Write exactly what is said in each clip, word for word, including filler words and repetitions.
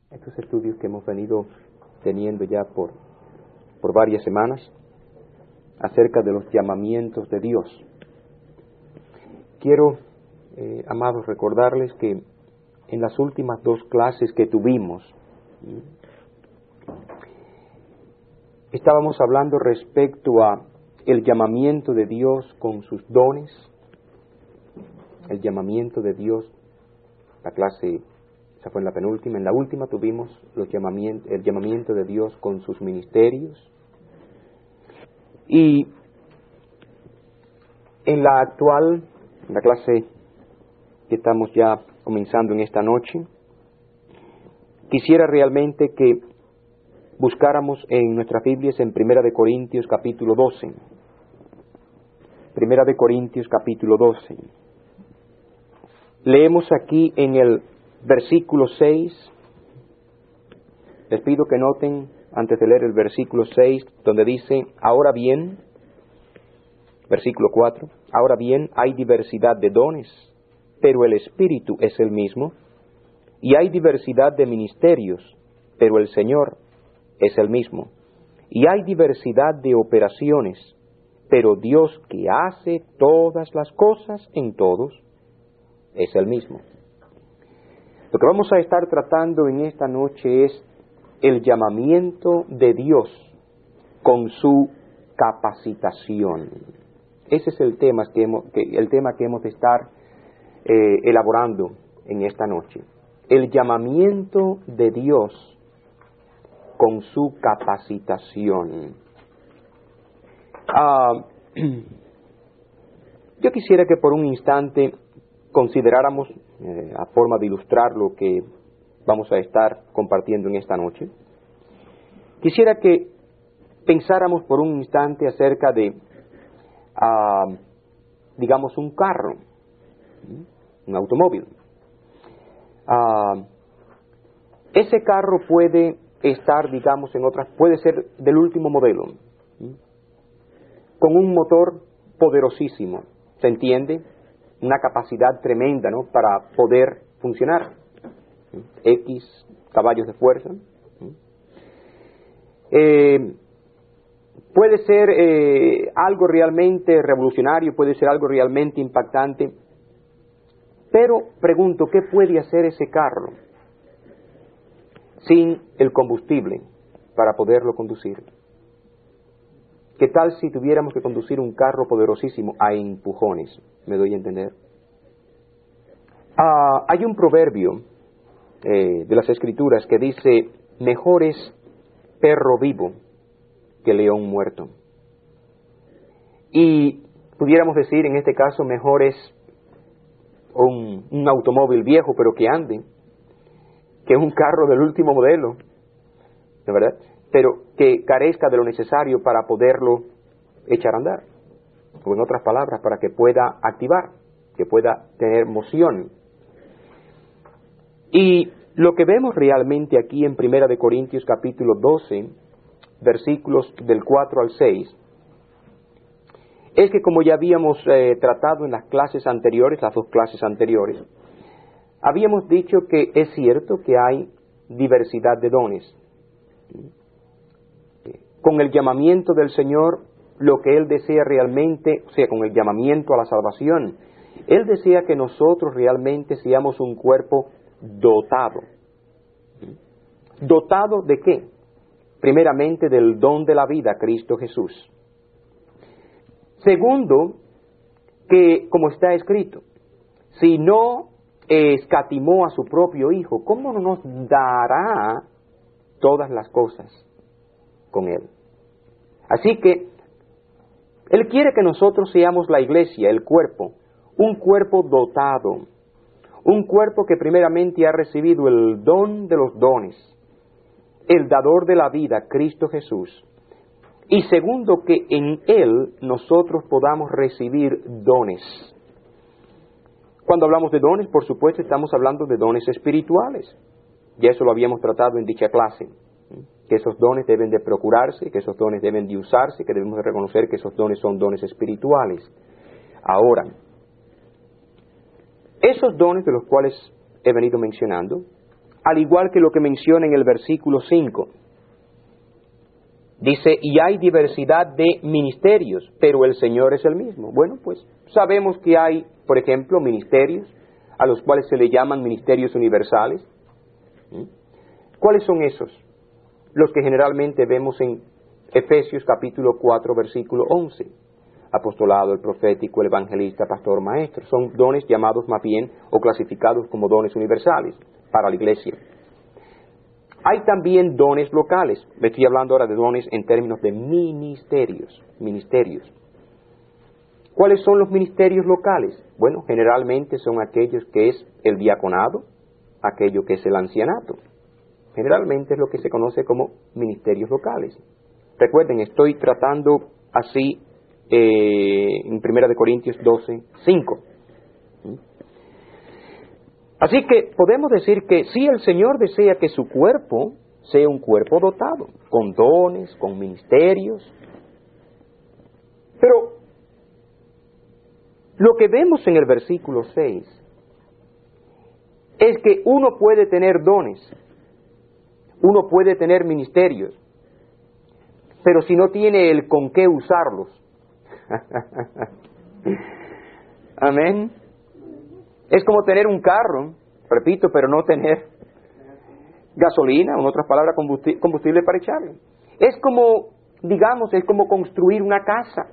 estos estudios que hemos venido teniendo ya por, por varias semanas acerca de los llamamientos de Dios. Quiero, eh, amados, recordarles que en las últimas dos clases que tuvimos, ¿sí?, estábamos hablando respecto a el llamamiento de Dios con sus dones, el llamamiento de Dios, la clase, esa fue en la penúltima, en la última tuvimos los llamamientos, el llamamiento de Dios con sus ministerios, y en la actual, en la clase que estamos ya comenzando en esta noche, quisiera realmente que buscáramos en nuestras Biblias en Primera de Corintios capítulo doce. Primera de Corintios capítulo doce. Leemos aquí en el versículo seis. Les pido que noten antes de leer el versículo seis, donde dice: ahora bien, versículo cuatro, ahora bien hay diversidad de dones, pero el Espíritu es el mismo, y hay diversidad de ministerios, pero el Señor es el mismo, y hay diversidad de operaciones, pero Dios que hace todas las cosas en todos es el mismo. Lo que vamos a estar tratando en esta noche es el llamamiento de Dios con su capacitación. Ese es el tema que hemos, que, el tema que hemos de estar eh, elaborando en esta noche. El llamamiento de Dios con su capacitación. Ah, yo quisiera que por un instante consideráramos, eh, a forma de ilustrar lo que vamos a estar compartiendo en esta noche, quisiera que pensáramos por un instante acerca de, ah, digamos, un carro, un automóvil. Ah, ese carro puede estar, digamos, en otras, puede ser del último modelo, ¿sí?, con un motor poderosísimo, ¿se entiende? Una capacidad tremenda, ¿no?, para poder funcionar, ¿sí?, X caballos de fuerza, ¿sí? Eh, puede ser eh, algo realmente revolucionario, puede ser algo realmente impactante, pero pregunto, ¿qué puede hacer ese carro sin el combustible para poderlo conducir? ¿Qué tal si tuviéramos que conducir un carro poderosísimo a empujones? ¿Me doy a entender? Ah, hay un proverbio eh, de las Escrituras que dice: mejor es perro vivo que león muerto. Y pudiéramos decir en este caso, mejor es un, un automóvil viejo pero que ande, que un carro del último modelo, ¿de verdad?, pero que carezca de lo necesario para poderlo echar a andar, o en otras palabras, para que pueda activar, que pueda tener moción. Y lo que vemos realmente aquí en Primera de Corintios capítulo doce, versículos del cuatro al seis, es que, como ya habíamos eh, tratado en las clases anteriores, las dos clases anteriores, habíamos dicho que es cierto que hay diversidad de dones. Con el llamamiento del Señor, lo que Él desea realmente, o sea, con el llamamiento a la salvación, Él desea que nosotros realmente seamos un cuerpo dotado. ¿Dotado de qué? Primeramente del don de la vida, Cristo Jesús. Segundo, que como está escrito, si no escatimó a su propio Hijo, ¿cómo no nos dará todas las cosas con Él? Así que Él quiere que nosotros seamos la iglesia, el cuerpo, un cuerpo dotado, un cuerpo que primeramente ha recibido el don de los dones, el dador de la vida, Cristo Jesús, y segundo, que en Él nosotros podamos recibir dones. Cuando hablamos de dones, por supuesto, estamos hablando de dones espirituales. Ya eso lo habíamos tratado en dicha clase, que esos dones deben de procurarse, que esos dones deben de usarse, que debemos de reconocer que esos dones son dones espirituales. Ahora, esos dones de los cuales he venido mencionando al igual que lo que menciona en el versículo cinco. Dice, y hay diversidad de ministerios, pero el Señor es el mismo. Bueno, pues sabemos que hay, por ejemplo, ministerios a los cuales se le llaman ministerios universales. ¿Mm? ¿Cuáles son esos? Los que generalmente vemos en Efesios capítulo cuatro, versículo once. Apostolado, el profético, el evangelista, pastor, maestro. Son dones llamados más bien o clasificados como dones universales para la iglesia. Hay también dones locales. Me estoy hablando ahora de dones en términos de ministerios. Ministerios. ¿Cuáles son los ministerios locales? Bueno, generalmente son aquellos que es el diaconado, aquello que es el ancianato. Generalmente es lo que se conoce como ministerios locales. Recuerden, estoy tratando así eh, en primera de Corintios doce, cinco. Así que podemos decir que sí, el Señor desea que su cuerpo sea un cuerpo dotado, con dones, con ministerios. Pero lo que vemos en el versículo seis es que uno puede tener dones, uno puede tener ministerios, pero si no tiene el con qué usarlos. Amén. Es como tener un carro, repito, pero no tener gasolina, en otras palabras, combustible para echarle. Es como, digamos, es como construir una casa.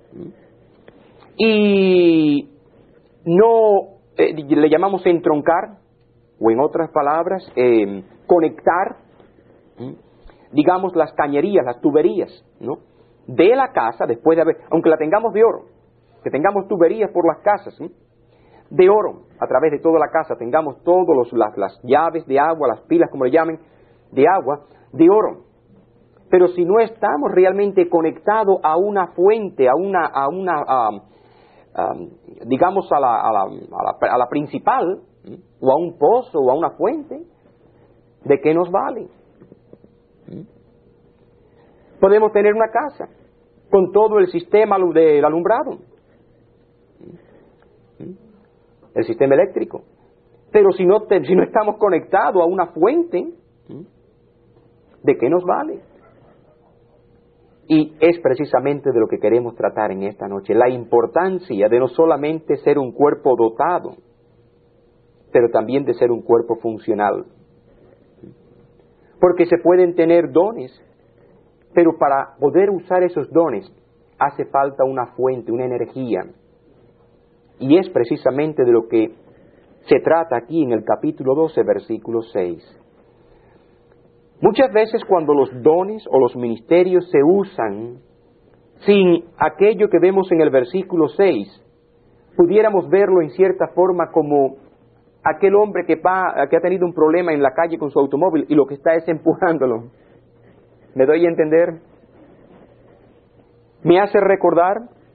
Y no, eh, le llamamos entroncar, o en otras palabras, eh, conectar, ¿sí? digamos, las cañerías, las tuberías, ¿no? de la casa, después de haber, aunque la tengamos de oro, que tengamos tuberías por las casas, ¿sí? de oro, a través de toda la casa, tengamos todas las, las llaves de agua, las pilas, como le llamen, de agua, de oro. Pero si no estamos realmente conectados a una fuente, a una, a una a, a, digamos, a la, a la, a la, a la principal, ¿sí? o a un pozo, o a una fuente, ¿de qué nos vale? ¿Sí? Podemos tener una casa con todo el sistema del alumbrado, el sistema eléctrico, pero si no, te, si no estamos conectados a una fuente, ¿de qué nos vale? Y es precisamente de lo que queremos tratar en esta noche, la importancia de no solamente ser un cuerpo dotado, pero también de ser un cuerpo funcional. Porque se pueden tener dones, pero para poder usar esos dones hace falta una fuente, una energía. Y es precisamente de lo que se trata aquí en el capítulo doce, versículo seis. Muchas veces cuando los dones o los ministerios se usan sin aquello que vemos en el versículo seis, pudiéramos verlo en cierta forma como aquel hombre que, va, que ha tenido un problema en la calle con su automóvil y lo que está es empujándolo. ¿Me doy a entender? Me hace recordar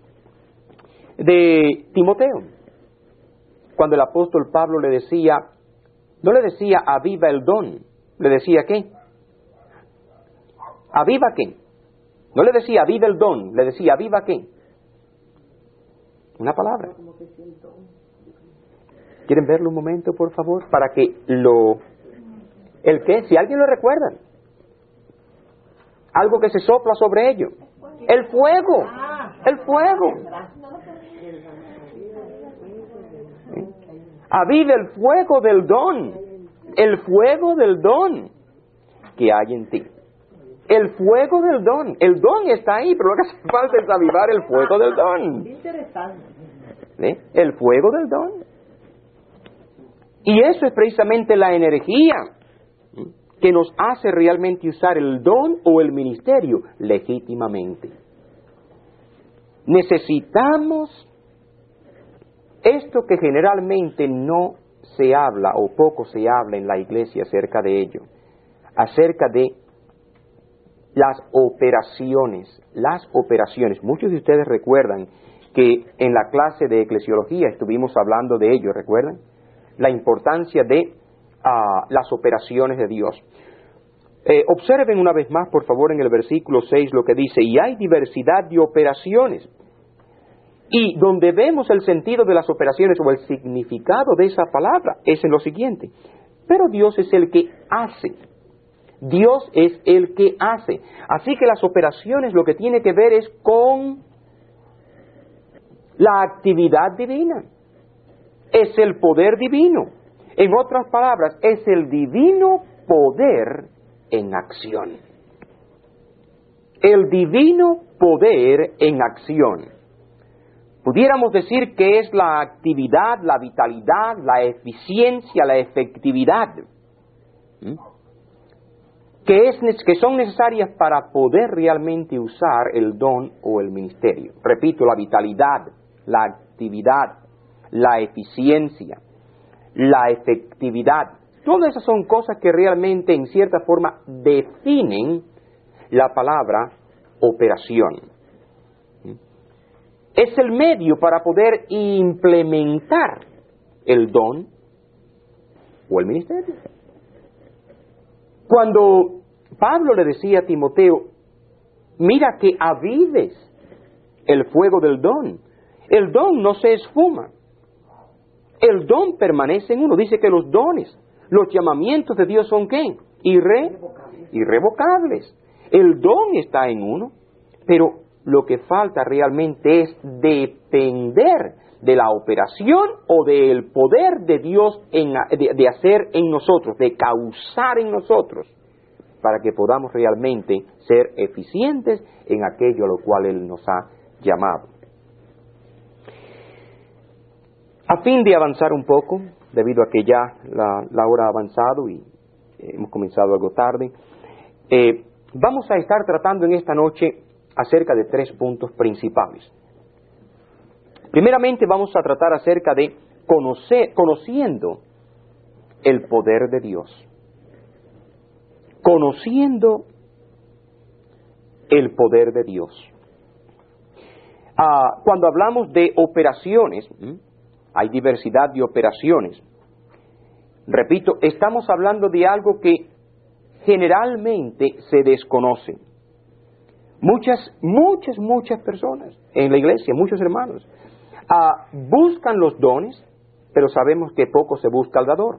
de Timoteo, cuando el apóstol Pablo le decía, no le decía aviva el don, le decía ¿qué? ¿Aviva qué? No le decía aviva el don, le decía aviva qué? Una palabra. ¿Quieren verlo un momento, por favor? Para que lo... ¿El qué? Si alguien lo recuerda. Algo que se sopla sobre ello. El fuego. El fuego. Aviva el fuego del don. El fuego del don que hay en ti. El fuego del don. El don está ahí, pero lo que hace falta es avivar el fuego del don. ¿Eh? El fuego del don. Y eso es precisamente la energía que nos hace realmente usar el don o el ministerio legítimamente. Necesitamos esto que generalmente no se habla o poco se habla en la iglesia acerca de ello, acerca de las operaciones, las operaciones. Muchos de ustedes recuerdan que en la clase de eclesiología estuvimos hablando de ello, ¿recuerdan? La importancia de uh, las operaciones de Dios. Eh, observen una vez más, por favor, en el versículo seis lo que dice, y hay diversidad de operaciones. Y donde vemos el sentido de las operaciones o el significado de esa palabra es en lo siguiente. pero Dios es el que hace. Dios es el que hace. Así que las operaciones lo que tiene que ver es con la actividad divina. Es el poder divino. En otras palabras, es el divino poder en acción. El divino poder en acción. Pudiéramos decir que es la actividad, la vitalidad, la eficiencia, la efectividad, ¿Mm? que, es, que son necesarias para poder realmente usar el don o el ministerio. Repito, la vitalidad, la actividad, la eficiencia, la efectividad. Todas esas son cosas que realmente en cierta forma definen la palabra operación. Es el medio para poder implementar el don o el ministerio. Cuando Pablo le decía a Timoteo, mira que avives el fuego del don. El don no se esfuma. El don permanece en uno. Dice que los dones, los llamamientos de Dios son ¿qué? Irre, irrevocables. El don está en uno, pero lo que falta realmente es depender de la operación o del poder de Dios en, de, de hacer en nosotros, de causar en nosotros, para que podamos realmente ser eficientes en aquello a lo cual Él nos ha llamado. A fin de avanzar un poco, debido a que ya la, la hora ha avanzado y eh, hemos comenzado algo tarde, eh, vamos a estar tratando en esta noche acerca de tres puntos principales. Primeramente vamos a tratar acerca de conocer, conociendo el poder de Dios. Conociendo el poder de Dios. Ah, cuando hablamos de operaciones, ¿m? hay diversidad de operaciones. Repito, estamos hablando de algo que generalmente se desconoce. Muchas, muchas, muchas personas en la iglesia, muchos hermanos, ah, buscan los dones, pero sabemos que poco se busca al dador.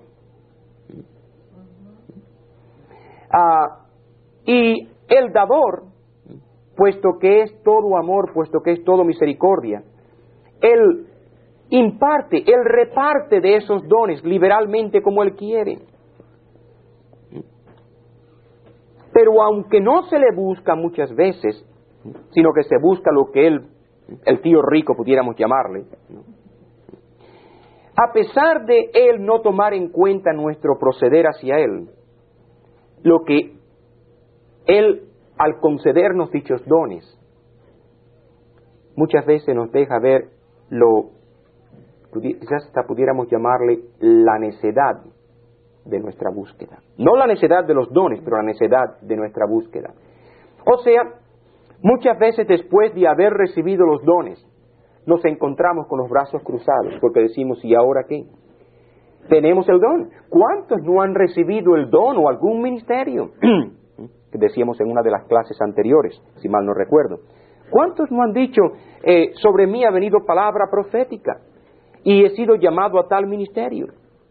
Ah, y el dador, puesto que es todo amor, puesto que es todo misericordia, él imparte, él reparte de esos dones liberalmente como él quiere. Pero aunque no se le busca muchas veces, sino que se busca lo que él, el tío rico pudiéramos llamarle, ¿no? A pesar de él no tomar en cuenta nuestro proceder hacia él, lo que él, al concedernos dichos dones, muchas veces nos deja ver lo, quizás hasta pudiéramos llamarle la necedad de nuestra búsqueda. No la necedad de los dones, pero la necedad de nuestra búsqueda. O sea, muchas veces después de haber recibido los dones, nos encontramos con los brazos cruzados, porque decimos, ¿y ahora qué? Tenemos el don. ¿Cuántos no han recibido el don o algún ministerio? Que decíamos en una de las clases anteriores, si mal no recuerdo. ¿Cuántos no han dicho, eh, sobre mí ha venido palabra profética y he sido llamado a tal ministerio?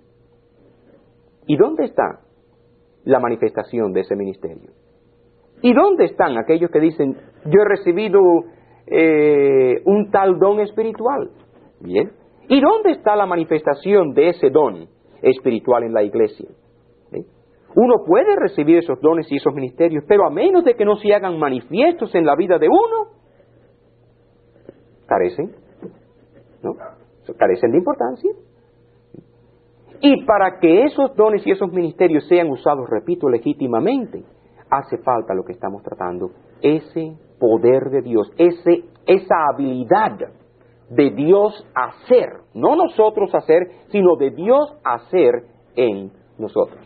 ¿Y dónde está la manifestación de ese ministerio? ¿Y dónde están aquellos que dicen, yo he recibido eh, un tal don espiritual? Bien. ¿Y dónde está la manifestación de ese don espiritual en la iglesia? ¿Sí? Uno puede recibir esos dones y esos ministerios, pero a menos de que no se hagan manifiestos en la vida de uno, carecen, ¿no? Carecen de importancia. Y para que esos dones y esos ministerios sean usados, repito, legítimamente, hace falta lo que estamos tratando, ese poder de Dios, ese, esa habilidad de Dios hacer, no nosotros hacer, sino de Dios hacer en nosotros.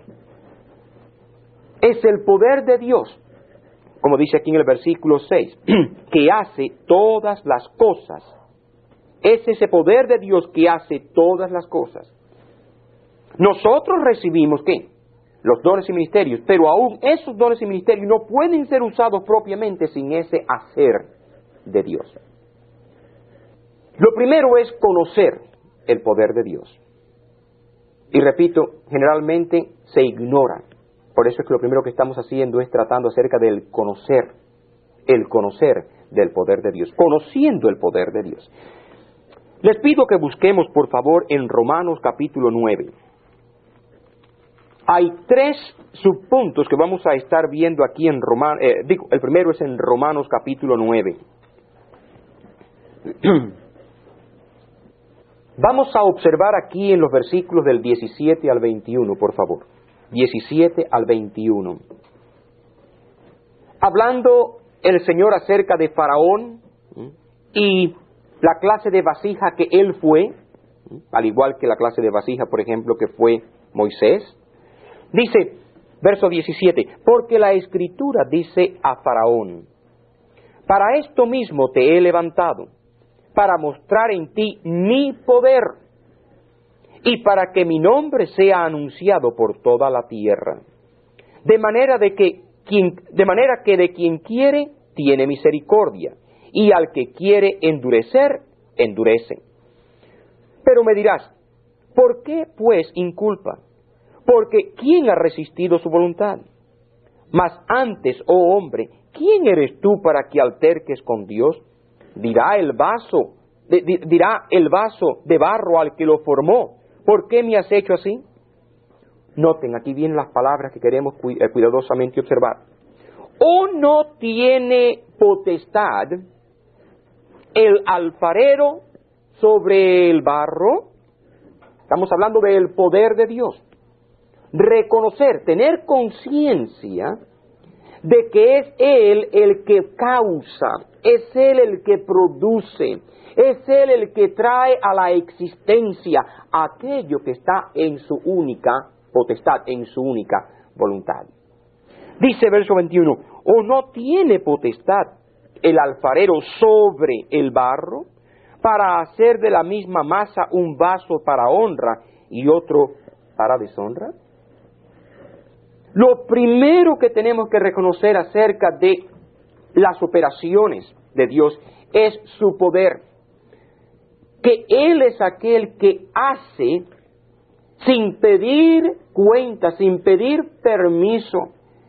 Es el poder de Dios, como dice aquí en el versículo seis, que hace todas las cosas. Es ese poder de Dios que hace todas las cosas. Nosotros recibimos, ¿qué? Los dones y ministerios, pero aún esos dones y ministerios no pueden ser usados propiamente sin ese hacer de Dios. Lo primero es conocer el poder de Dios. Y repito, generalmente se ignora. Por eso es que lo primero que estamos haciendo es tratando acerca del conocer, el conocer del poder de Dios, conociendo el poder de Dios. Les pido que busquemos, por favor, en Romanos capítulo nueve. Hay tres subpuntos que vamos a estar viendo aquí en Romanos. Eh, digo, el primero es en Romanos capítulo nueve. Vamos a observar aquí en los versículos del diecisiete al veintiuno, por favor. diecisiete al veintiuno. Hablando el Señor acerca de Faraón y la clase de vasija que él fue, al igual que la clase de vasija, por ejemplo, que fue Moisés. Dice, verso diecisiete, porque la Escritura dice a Faraón, para esto mismo te he levantado, para mostrar en ti mi poder, y para que mi nombre sea anunciado por toda la tierra. De manera de que quien, de manera que de quien quiere tiene misericordia, y al que quiere endurecer, endurece. Pero me dirás, ¿por qué pues inculpa? Porque ¿quién ha resistido su voluntad? Mas antes, oh hombre, ¿quién eres tú para que alterques con Dios? Dirá el vaso, dirá el vaso de barro al que lo formó, ¿por qué me has hecho así? Noten, aquí vienen las palabras que queremos cuidadosamente observar. ¿O no tiene potestad el alfarero sobre el barro? Estamos hablando del poder de Dios. Reconocer, tener conciencia de que es Él el que causa, es Él el que produce, es Él el que trae a la existencia aquello que está en su única potestad, en su única voluntad. Dice verso veintiuno, ¿o no tiene potestad el alfarero sobre el barro para hacer de la misma masa un vaso para honra y otro para deshonra? Lo primero que tenemos que reconocer acerca de las operaciones de Dios es su poder. Que Él es aquel que hace sin pedir cuenta, sin pedir permiso.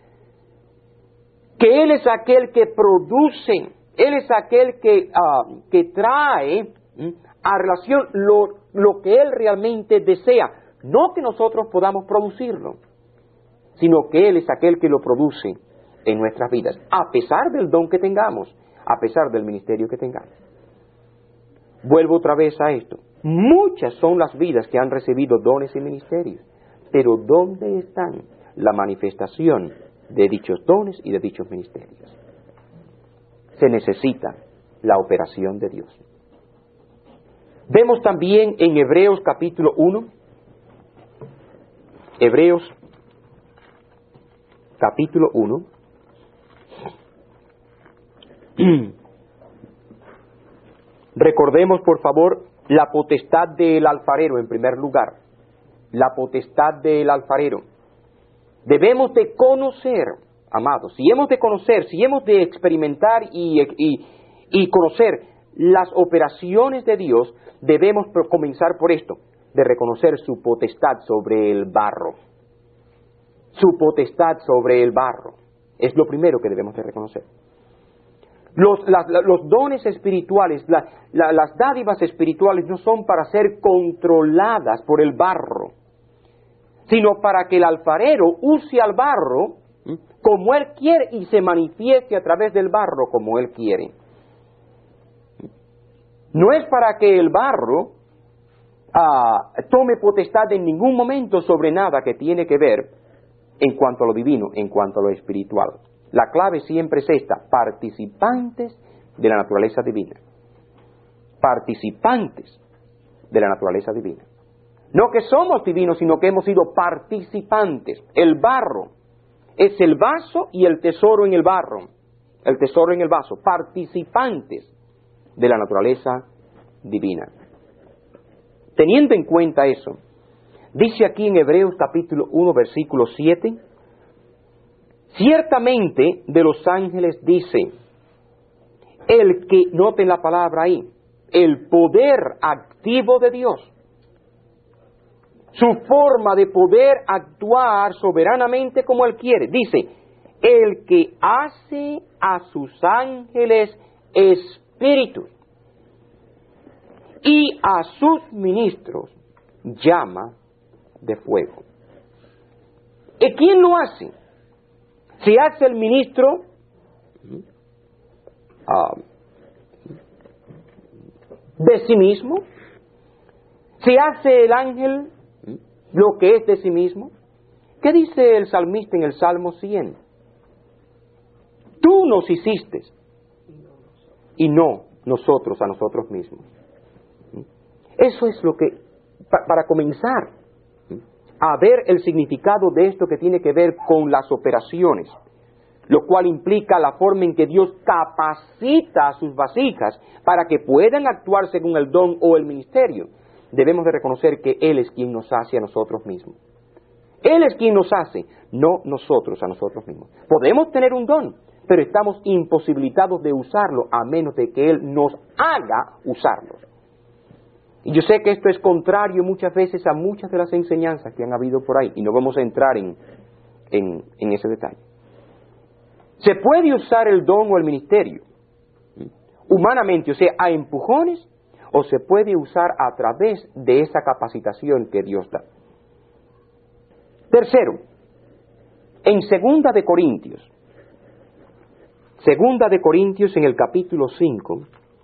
Que Él es aquel que produce, Él es aquel que, uh, que trae ¿m? a relación lo, lo que Él realmente desea. No que nosotros podamos producirlo, sino que Él es aquel que lo produce en nuestras vidas, a pesar del don que tengamos, a pesar del ministerio que tengamos. Vuelvo otra vez a esto. Muchas son las vidas que han recibido dones y ministerios, pero ¿dónde están la manifestación de dichos dones y de dichos ministerios? Se necesita la operación de Dios. Vemos también en Hebreos capítulo uno, Hebreos capítulo uno, recordemos por favor la potestad del alfarero en primer lugar, la potestad del alfarero. Debemos de conocer, amados, si hemos de conocer, si hemos de experimentar y, y, y conocer las operaciones de Dios, debemos comenzar por esto, de reconocer su potestad sobre el barro. Su potestad sobre el barro. Es lo primero que debemos de reconocer. Los, las, los dones espirituales, la, la, las dádivas espirituales no son para ser controladas por el barro, sino para que el alfarero use al barro ¿sí? como él quiere y se manifieste a través del barro como él quiere. No es para que el barro ah, tome potestad en ningún momento sobre nada que tiene que ver en cuanto a lo divino, en cuanto a lo espiritual. La clave siempre es esta: participantes de la naturaleza divina. Participantes de la naturaleza divina. No que somos divinos, sino que hemos sido participantes. El barro es el vaso y el tesoro en el barro. El tesoro en el vaso. Participantes de la naturaleza divina. Teniendo en cuenta eso, dice aquí en Hebreos capítulo uno, versículo siete, ciertamente de los ángeles dice, el que, noten la palabra ahí, el poder activo de Dios. su forma de poder actuar soberanamente como Él quiere. Dice, el que hace a sus ángeles espíritus y a sus ministros llama de fuego. ¿Y quién lo hace? ¿Se hace el ministro uh, de sí mismo? ¿Se hace el ángel lo que es de sí mismo? ¿Qué dice el salmista en el Salmo cien? Tú nos hiciste y no nosotros a nosotros mismos. Eso es lo que, pa, para comenzar a ver el significado de esto que tiene que ver con las operaciones, lo cual implica la forma en que Dios capacita a sus vasijas para que puedan actuar según el don o el ministerio. Debemos de reconocer que Él es quien nos hace a nosotros mismos. Él es quien nos hace, no nosotros a nosotros mismos. Podemos tener un don, pero estamos imposibilitados de usarlo a menos de que Él nos haga usarlo. Y yo sé que esto es contrario muchas veces a muchas de las enseñanzas que han habido por ahí, y no vamos a entrar en, en, en ese detalle. Se puede usar el don o el ministerio humanamente, o sea, a empujones, o se puede usar a través de esa capacitación que Dios da. Tercero, en Segunda de Corintios, Segunda de Corintios en el capítulo cinco,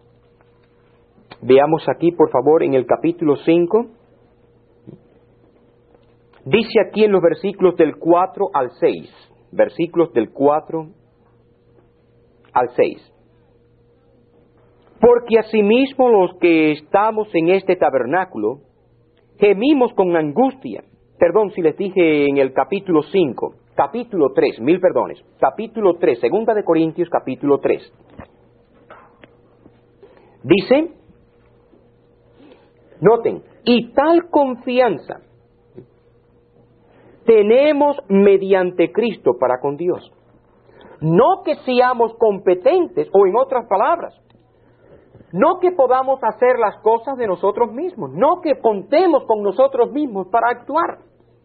veamos aquí por favor en el capítulo cinco, dice aquí en los versículos del cuatro al seis, versículos del cuatro al seis. Porque asimismo los que estamos en este tabernáculo gemimos con angustia. Perdón si les dije en el capítulo cinco, capítulo tres, mil perdones, capítulo tres, Segunda de Corintios, capítulo tres. Dice, noten, y tal confianza tenemos mediante Cristo para con Dios. No que seamos competentes, o en otras palabras, no que podamos hacer las cosas de nosotros mismos, no que contemos con nosotros mismos para actuar.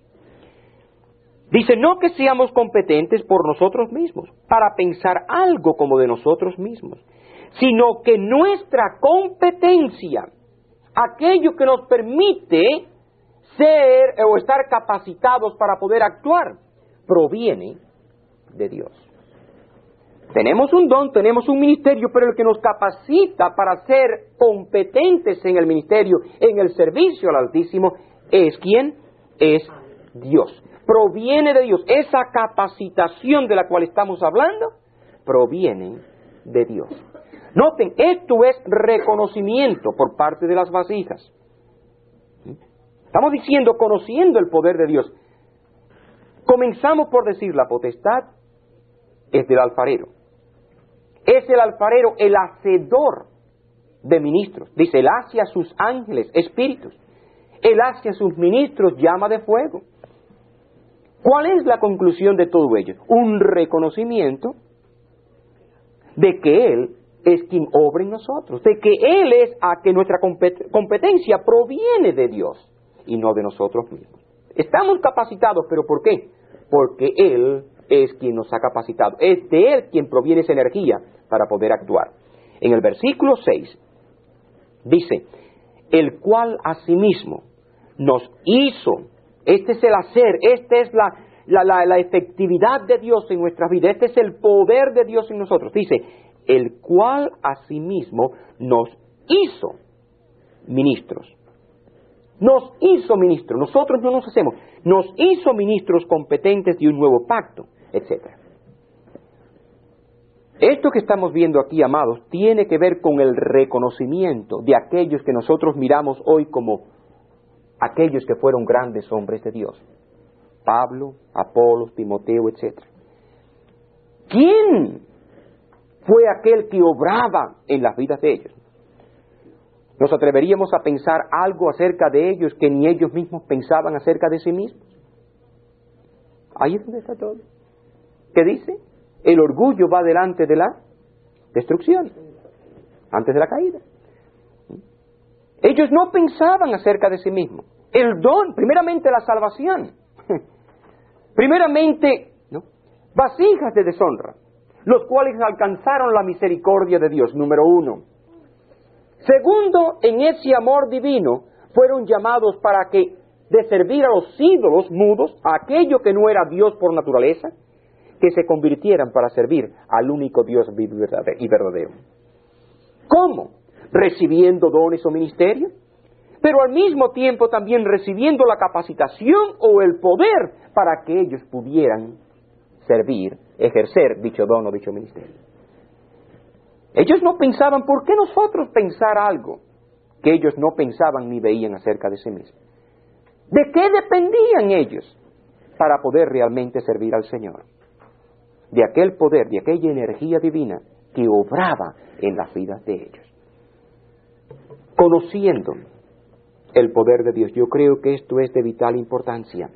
Dice, no que seamos competentes por nosotros mismos, para pensar algo como de nosotros mismos, sino que nuestra competencia, aquello que nos permite ser o estar capacitados para poder actuar, proviene de Dios. Tenemos un don, tenemos un ministerio, pero el que nos capacita para ser competentes en el ministerio, en el servicio al Altísimo, ¿es quién? Es Dios. Proviene de Dios. Esa capacitación de la cual estamos hablando, proviene de Dios. Noten, esto es reconocimiento por parte de las vasijas. Estamos diciendo, conociendo el poder de Dios. Comenzamos por decir, la potestad es del alfarero. Es el alfarero el hacedor de ministros. Dice, él hace a sus ángeles espíritus. Él hace a sus ministros llama de fuego. ¿Cuál es la conclusión de todo ello? Un reconocimiento de que Él es quien obra en nosotros, de que Él es a que nuestra competencia proviene de Dios y no de nosotros mismos. Estamos capacitados, ¿pero por qué? Porque Él es quien nos ha capacitado. Es de Él quien proviene esa energía para poder actuar. En el versículo seis dice, el cual asimismo nos hizo. Este es el hacer, esta es la, la, la, la efectividad de Dios en nuestra vida, este es el poder de Dios en nosotros. Dice, el cual asimismo nos hizo ministros. Nos hizo ministros, nosotros no nos hacemos, nos hizo ministros competentes de un nuevo pacto, etcétera. Esto que estamos viendo aquí, amados, tiene que ver con el reconocimiento de aquellos que nosotros miramos hoy como aquellos que fueron grandes hombres de Dios. Pablo, Apolos, Timoteo, etcétera. ¿Quién fue aquel que obraba en las vidas de ellos? ¿Nos atreveríamos a pensar algo acerca de ellos que ni ellos mismos pensaban acerca de sí mismos? Ahí es donde está todo. ¿Qué dice? El orgullo va delante de la destrucción, antes de la caída. Ellos no pensaban acerca de sí mismos. el don, primeramente la salvación, primeramente, ¿no?, vasijas de deshonra, los cuales alcanzaron la misericordia de Dios, número uno. Segundo, en ese amor divino fueron llamados para que, de servir a los ídolos mudos, a aquello que no era Dios por naturaleza, que se convirtieran para servir al único Dios vivo y verdadero. ¿Cómo? Recibiendo dones o ministerios, pero al mismo tiempo también recibiendo la capacitación o el poder para que ellos pudieran servir, ejercer dicho don o dicho ministerio. Ellos no pensaban, ¿por qué nosotros pensar algo que ellos no pensaban ni veían acerca de sí mismos? ¿De qué dependían ellos para poder realmente servir al Señor? De aquel poder, de aquella energía divina que obraba en las vidas de ellos. Conociendo el poder de Dios, yo creo que esto es de vital importancia.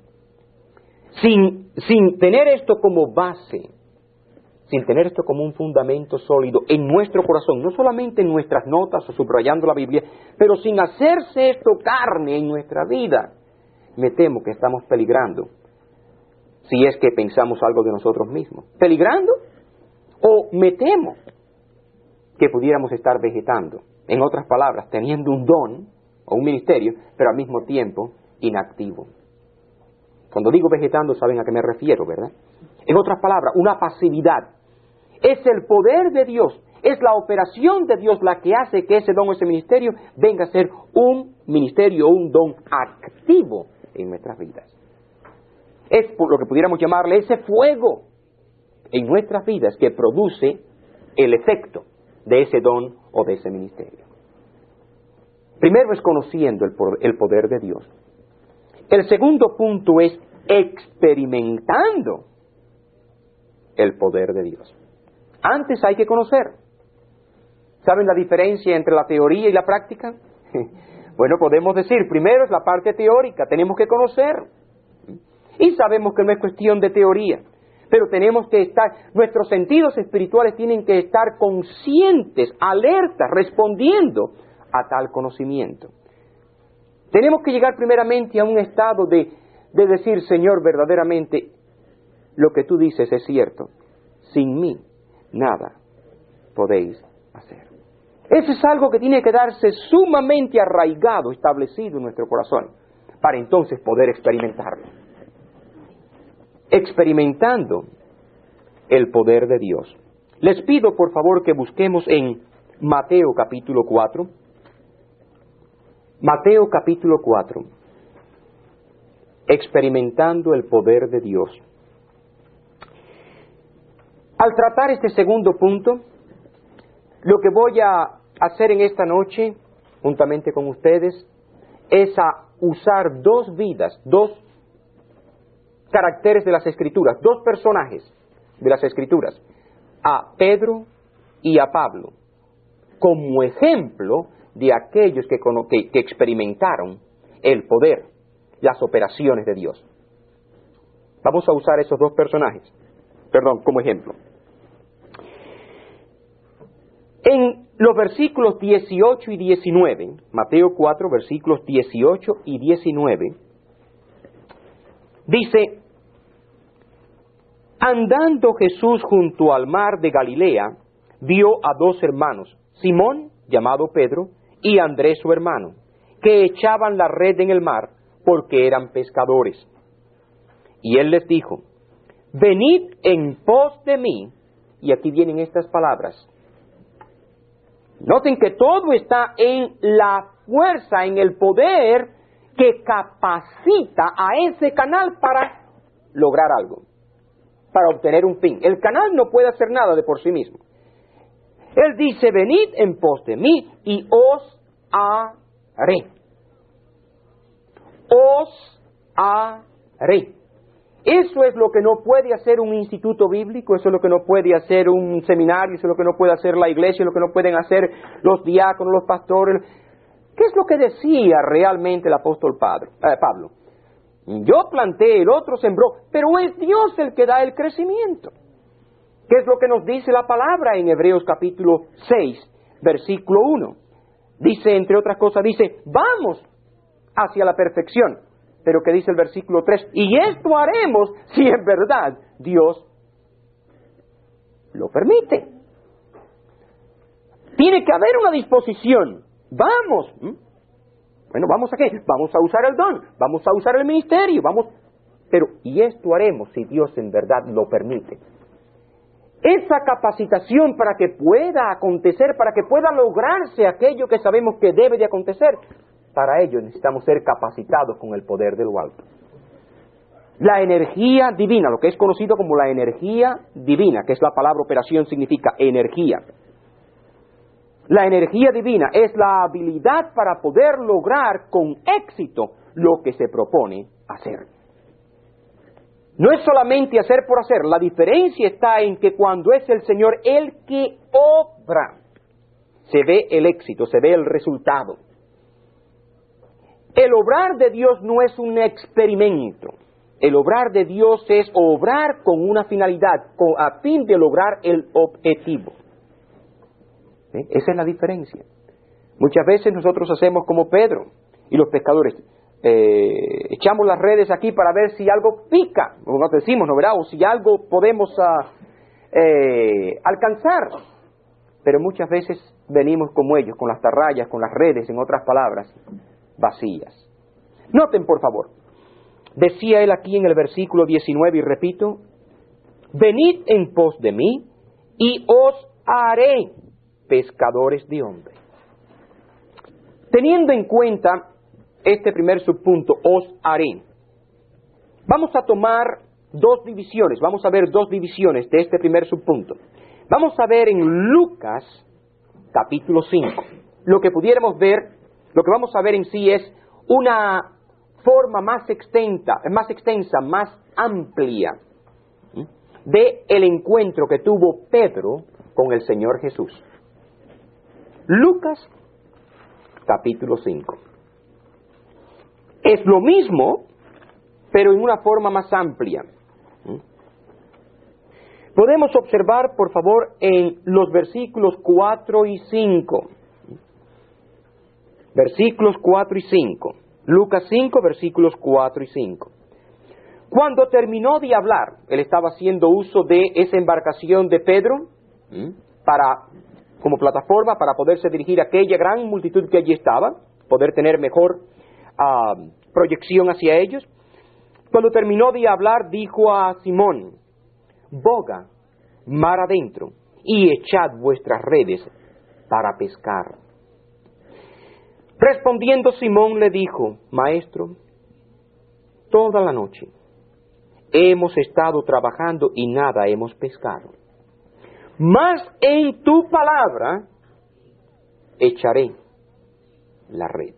Sin, sin tener esto como base, sin tener esto como un fundamento sólido en nuestro corazón, no solamente en nuestras notas o subrayando la Biblia, pero sin hacerse esto carne en nuestra vida, me temo que estamos peligrando, si es que pensamos algo de nosotros mismos. ¿Peligrando? O me temo que pudiéramos estar vegetando, en otras palabras, teniendo un don o un ministerio, pero al mismo tiempo inactivo. Cuando digo vegetando, saben a qué me refiero, ¿verdad? En otras palabras, una pasividad. Es el poder de Dios, es la operación de Dios la que hace que ese don o ese ministerio venga a ser un ministerio o un don activo en nuestras vidas. Es por lo que pudiéramos llamarle ese fuego en nuestras vidas que produce el efecto de ese don o de ese ministerio. Primero es conociendo el poder, el poder de Dios. El segundo punto es experimentando el poder de Dios. Antes hay que conocer. ¿Saben la diferencia entre la teoría y la práctica? Bueno, podemos decir, primero es la parte teórica, tenemos que conocer. Y sabemos que no es cuestión de teoría, pero tenemos que estar, nuestros sentidos espirituales tienen que estar conscientes, alertas, respondiendo a tal conocimiento. Tenemos que llegar primeramente a un estado de, de decir, Señor, verdaderamente, lo que tú dices es cierto. Sin mí, nada podéis hacer. Eso es algo que tiene que darse sumamente arraigado, establecido en nuestro corazón, para entonces poder experimentarlo. Experimentando el poder de Dios. Les pido, por favor, que busquemos en Mateo capítulo cuatro. Mateo capítulo cuatro. Experimentando el poder de Dios. Al tratar este segundo punto, lo que voy a hacer en esta noche, juntamente con ustedes, es a usar dos vidas, dos caracteres de las Escrituras, dos personajes de las Escrituras, a Pedro y a Pablo, como ejemplo de aquellos que, que, que experimentaron el poder, las operaciones de Dios. Vamos a usar esos dos personajes, perdón, como ejemplo. En los versículos dieciocho y diecinueve, Mateo cuatro, versículos dieciocho y diecinueve, dice, andando Jesús junto al mar de Galilea, vio a dos hermanos, Simón, llamado Pedro, y Andrés su hermano, que echaban la red en el mar porque eran pescadores. Y él les dijo, venid en pos de mí, y aquí vienen estas palabras. Noten que todo está en la fuerza, en el poder que capacita a ese canal para lograr algo, para obtener un fin. El canal no puede hacer nada de por sí mismo. Él dice, venid en pos de mí y os haré. Os haré. Eso es lo que no puede hacer un instituto bíblico, eso es lo que no puede hacer un seminario, eso es lo que no puede hacer la iglesia, lo que no pueden hacer los diáconos, los pastores. ¿Qué es lo que decía realmente el apóstol Pablo? Eh, Pablo? Yo planté, el otro sembró, pero es Dios el que da el crecimiento. ¿Qué es lo que nos dice la palabra en Hebreos capítulo seis, versículo uno? Dice, entre otras cosas, dice, vamos, hacia la perfección. Pero que dice el versículo tres, y esto haremos si en verdad Dios lo permite. Tiene que haber una disposición. Vamos. Bueno, ¿vamos a qué? Vamos a usar el don, vamos a usar el ministerio, vamos... Pero, y esto haremos si Dios en verdad lo permite. Esa capacitación para que pueda acontecer, para que pueda lograrse aquello que sabemos que debe de acontecer, para ello necesitamos ser capacitados con el poder de lo alto. La energía divina, lo que es conocido como la energía divina, que es la palabra operación, significa energía. La energía divina es la habilidad para poder lograr con éxito lo que se propone hacer. No es solamente hacer por hacer, la diferencia está en que cuando es el Señor el que obra, se ve el éxito, se ve el resultado. El obrar de Dios no es un experimento. El obrar de Dios es obrar con una finalidad, con, a fin de lograr el objetivo. ¿Eh? Esa es la diferencia. Muchas veces nosotros hacemos como Pedro y los pescadores. Eh, echamos las redes aquí para ver si algo pica, como nos decimos, ¿no verdad? O si algo podemos uh, eh, alcanzar. Pero muchas veces venimos como ellos, con las atarrayas, con las redes, en otras palabras, vacías. Noten, por favor, decía él aquí en el versículo diecinueve, y repito, venid en pos de mí, y os haré pescadores de hombres. Teniendo en cuenta este primer subpunto, os haré, vamos a tomar dos divisiones, vamos a ver dos divisiones de este primer subpunto. Vamos a ver en Lucas, capítulo cinco, lo que pudiéramos ver, lo que vamos a ver en sí es una forma más extensa, más extensa, más amplia, de el encuentro que tuvo Pedro con el Señor Jesús. Lucas, capítulo cinco. Es lo mismo, pero en una forma más amplia. Podemos observar, por favor, en los versículos cuatro y cinco. Versículos cuatro y cinco. Lucas cinco, versículos cuatro y cinco. Cuando terminó de hablar, él estaba haciendo uso de esa embarcación de Pedro para, como plataforma para poderse dirigir a aquella gran multitud que allí estaba, poder tener mejor uh, proyección hacia ellos. Cuando terminó de hablar, dijo a Simón, boga mar adentro y echad vuestras redes para pescar. Respondiendo Simón le dijo, maestro, toda la noche hemos estado trabajando y nada hemos pescado. Mas en tu palabra echaré la red.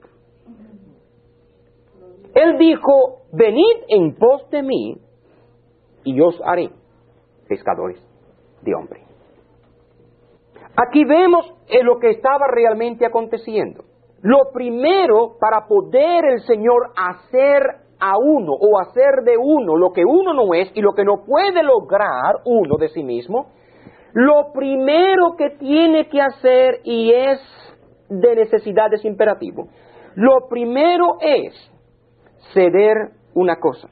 Él dijo, venid en pos de mí y os haré pescadores de hombres. Aquí vemos en lo que estaba realmente aconteciendo. Lo primero para poder el Señor hacer a uno o hacer de uno lo que uno no es y lo que no puede lograr uno de sí mismo, lo primero que tiene que hacer, y es de necesidad, es imperativo, lo primero es ceder una cosa,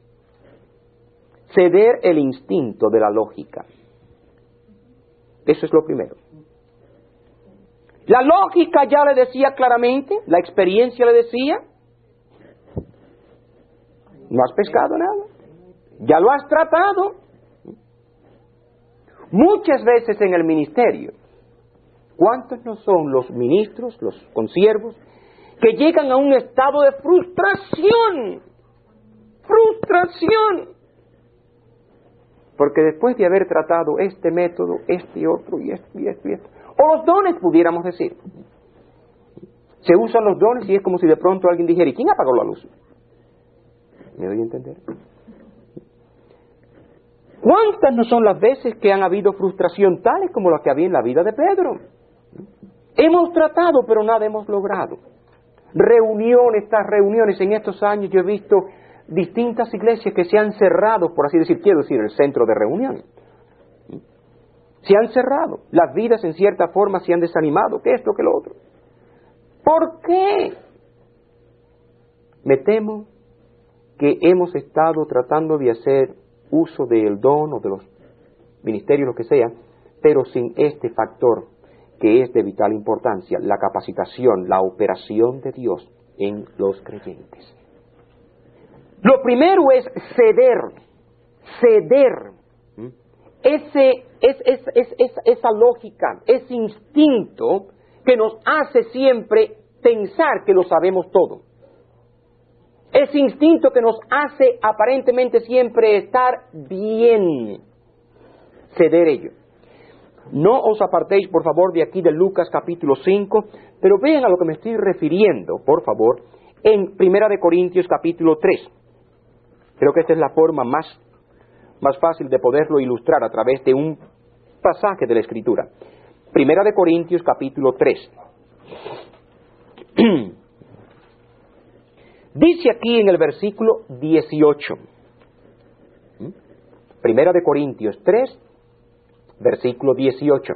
ceder el instinto de la lógica. Eso es lo primero. La lógica ya le decía claramente, la experiencia le decía, no has pescado nada, ya lo has tratado. Muchas veces en el ministerio, ¿cuántos no son los ministros, los consiervos, que llegan a un estado de frustración? Frustración. Porque después de haber tratado este método, este otro, y esto, y esto, y esto, o los dones, pudiéramos decir. Se usan los dones y es como si de pronto alguien dijera, ¿y quién apagó la luz? ¿Me doy a entender? ¿Cuántas no son las veces que han habido frustración tales como las que había en la vida de Pedro? Hemos tratado, pero nada hemos logrado. Reuniones tras reuniones, en estos años yo he visto distintas iglesias que se han cerrado, por así decir, quiero decir, el centro de reunión. Se han cerrado, las vidas en cierta forma se han desanimado, que esto, que lo otro. ¿Por qué? Me temo que hemos estado tratando de hacer uso del don o de los ministerios, lo que sea, pero sin este factor que es de vital importancia, la capacitación, la operación de Dios en los creyentes. Lo primero es ceder, ceder. Ese, es, es, es, es, esa lógica, ese instinto que nos hace siempre pensar que lo sabemos todo. Ese instinto que nos hace aparentemente siempre estar bien. Ceder ello. No os apartéis, por favor, de aquí de Lucas capítulo cinco, pero vean a lo que me estoy refiriendo, por favor, en Primera de Corintios capítulo tres. Creo que esta es la forma más, más fácil de poderlo ilustrar a través de un pasaje de la Escritura. Primera de Corintios capítulo tres. Dice aquí en el versículo dieciocho. Primera de Corintios tres, versículo dieciocho.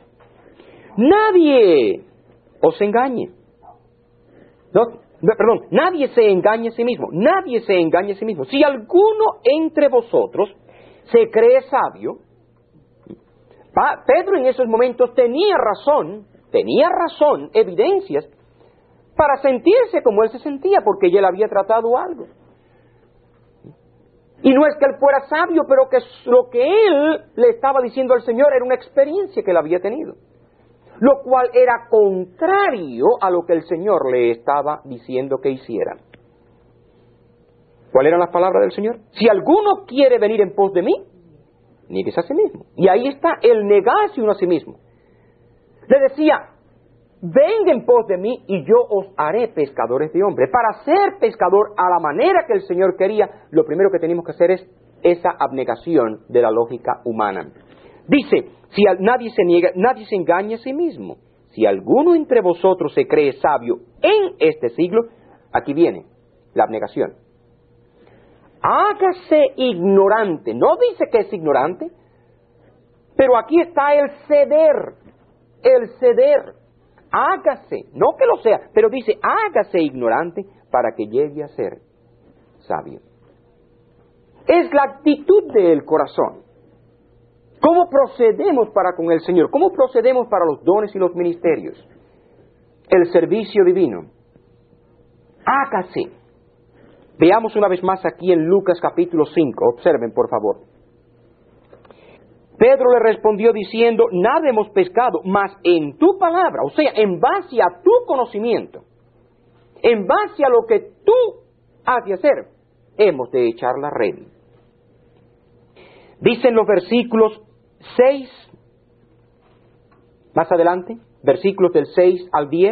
Nadie os engañe. No, no, perdón, nadie se engañe a sí mismo. Nadie se engañe a sí mismo. Si alguno entre vosotros se cree sabio, pa, Pedro en esos momentos tenía razón, tenía razón, evidencias, para sentirse como él se sentía, porque ya él había tratado algo. Y no es que él fuera sabio, pero que lo que él le estaba diciendo al Señor era una experiencia que él había tenido, lo cual era contrario a lo que el Señor le estaba diciendo que hiciera. ¿Cuáles eran las palabras del Señor? Si alguno quiere venir en pos de mí, nieguese a sí mismo. Y ahí está el negarse uno a sí mismo. Le decía, venga en pos de mí y yo os haré pescadores de hombres. Para ser pescador a la manera que el Señor quería, lo primero que tenemos que hacer es esa abnegación de la lógica humana. Dice, si nadie se niega, nadie se engaña a sí mismo. Si alguno entre vosotros se cree sabio en este siglo, aquí viene la abnegación. Hágase ignorante. No dice que es ignorante, pero aquí está el ceder, el ceder. Hágase, no que lo sea, pero dice, hágase ignorante para que llegue a ser sabio. Es la actitud del corazón. ¿Cómo procedemos para con el Señor? ¿Cómo procedemos para los dones y los ministerios? El servicio divino. Hágase. Veamos una vez más aquí en Lucas capítulo cinco. Observen, por favor. Pedro le respondió diciendo, nada hemos pescado, mas en tu palabra, o sea, en base a tu conocimiento, en base a lo que tú has de hacer, hemos de echar la red. Dicen los versículos seis, más adelante, versículos del seis al diez,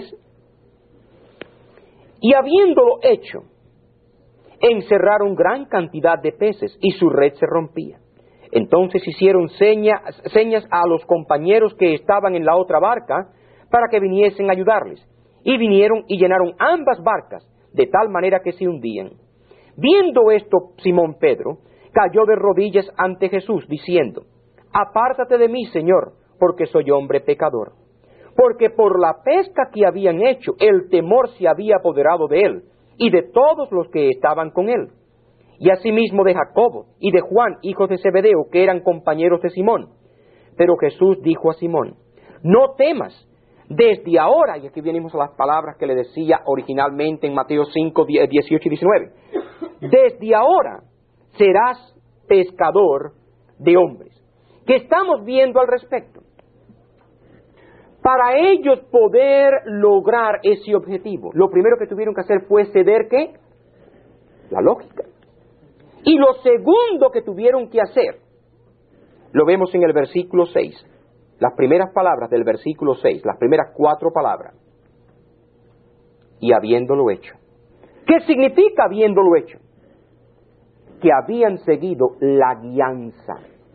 y habiéndolo hecho, encerraron gran cantidad de peces y su red se rompía. Entonces hicieron señas, señas a los compañeros que estaban en la otra barca para que viniesen a ayudarles. Y vinieron y llenaron ambas barcas, de tal manera que se hundían. Viendo esto, Simón Pedro cayó de rodillas ante Jesús, diciendo, apártate de mí, Señor, porque soy hombre pecador. Porque por la pesca que habían hecho, el temor se había apoderado de él y de todos los que estaban con él. Y asimismo de Jacobo y de Juan, hijos de Zebedeo, que eran compañeros de Simón. Pero Jesús dijo a Simón, no temas, desde ahora, y aquí venimos a las palabras que le decía originalmente en Mateo cinco, dieciocho y diecinueve, desde ahora serás pescador de hombres. ¿Qué estamos viendo al respecto? Para ellos poder lograr ese objetivo, lo primero que tuvieron que hacer fue ceder, ¿qué? La lógica. Y lo segundo que tuvieron que hacer, lo vemos en el versículo seis, las primeras palabras del versículo seis, las primeras cuatro palabras. Y habiéndolo hecho. ¿Qué significa habiéndolo hecho? Que habían seguido la guianza.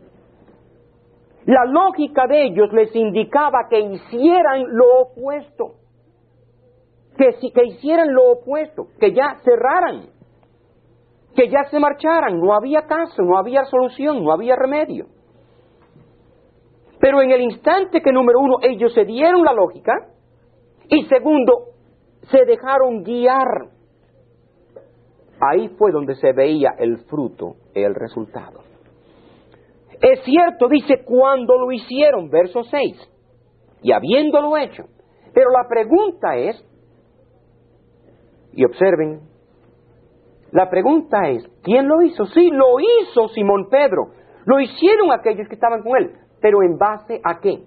La lógica de ellos les indicaba que hicieran lo opuesto. Que, si, que hicieran lo opuesto, que ya cerraran. Que ya se marcharan, no había caso, no había solución, no había remedio. Pero en el instante que, número uno, ellos se dieron la lógica, y segundo, se dejaron guiar. Ahí fue donde se veía el fruto, el resultado. Es cierto, dice, cuando lo hicieron, verso seis, y habiéndolo hecho. Pero la pregunta es, y observen, la pregunta es, ¿quién lo hizo? Sí, lo hizo Simón Pedro, lo hicieron aquellos que estaban con él, pero ¿en base a qué?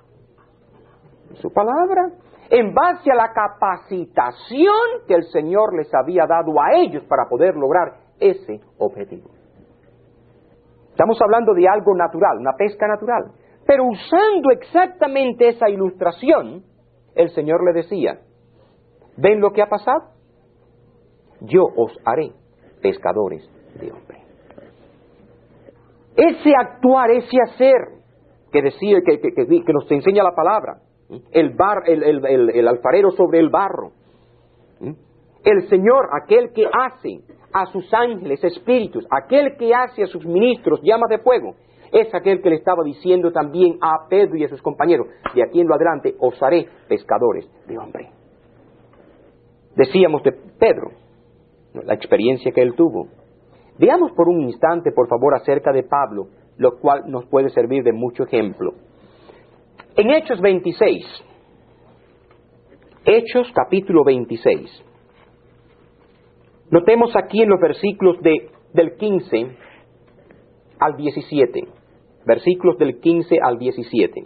Su palabra, en base a la capacitación que el Señor les había dado a ellos para poder lograr ese objetivo. Estamos hablando de algo natural, una pesca natural, pero usando exactamente esa ilustración, el Señor le decía, ¿ven lo que ha pasado? Yo os haré pescadores de hombres. Ese actuar, ese hacer que decía, que, que, que, que nos enseña la palabra, el, bar, el, el, el, el alfarero sobre el barro, el Señor, aquel que hace a sus ángeles espíritus, aquel que hace a sus ministros llamas de fuego, es aquel que le estaba diciendo también a Pedro y a sus compañeros, de aquí en lo adelante os haré pescadores de hombres. Decíamos de Pedro, la experiencia que él tuvo. Veamos por un instante, por favor, acerca de Pablo, lo cual nos puede servir de mucho ejemplo. En Hechos veintiséis, Hechos capítulo veintiséis, notemos aquí en los versículos de, del quince al diecisiete, versículos del quince al diecisiete.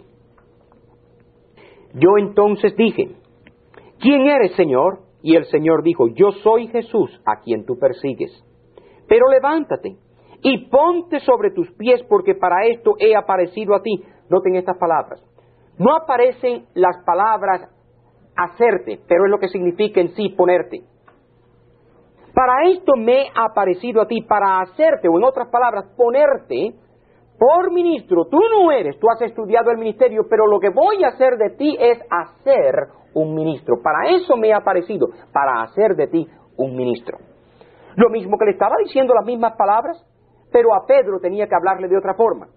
Yo entonces dije, ¿quién eres, Señor? Y el Señor dijo, yo soy Jesús a quien tú persigues. Pero levántate y ponte sobre tus pies, porque para esto he aparecido a ti. Noten estas palabras. No aparecen las palabras hacerte, pero es lo que significa en sí ponerte. Para esto me he aparecido a ti, para hacerte, o en otras palabras, ponerte por ministro. Tú no eres, tú has estudiado el ministerio, pero lo que voy a hacer de ti es hacer un ministro. Para eso me he aparecido, para hacer de ti un ministro. Lo mismo que le estaba diciendo las mismas palabras, pero a Pedro tenía que hablarle de otra forma.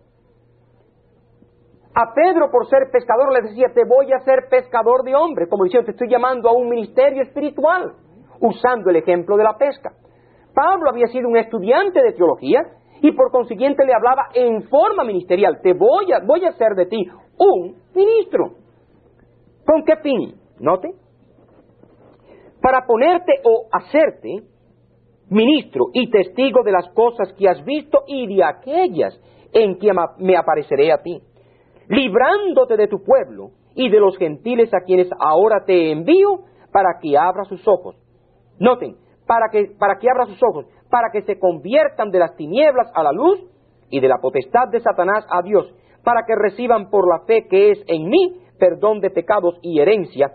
A Pedro, por ser pescador, le decía, te voy a hacer pescador de hombres, como diciendo, te estoy llamando a un ministerio espiritual, usando el ejemplo de la pesca. Pablo había sido un estudiante de teología y por consiguiente le hablaba en forma ministerial, te voy a, voy a hacer de ti un ministro. ¿Con qué fin? Note, para ponerte o hacerte ministro y testigo de las cosas que has visto y de aquellas en que me apareceré a ti, librándote de tu pueblo y de los gentiles a quienes ahora te envío para que abra sus ojos. Noten, para que, para que abra sus ojos, para que se conviertan de las tinieblas a la luz y de la potestad de Satanás a Dios, para que reciban por la fe que es en mí perdón de pecados y herencia.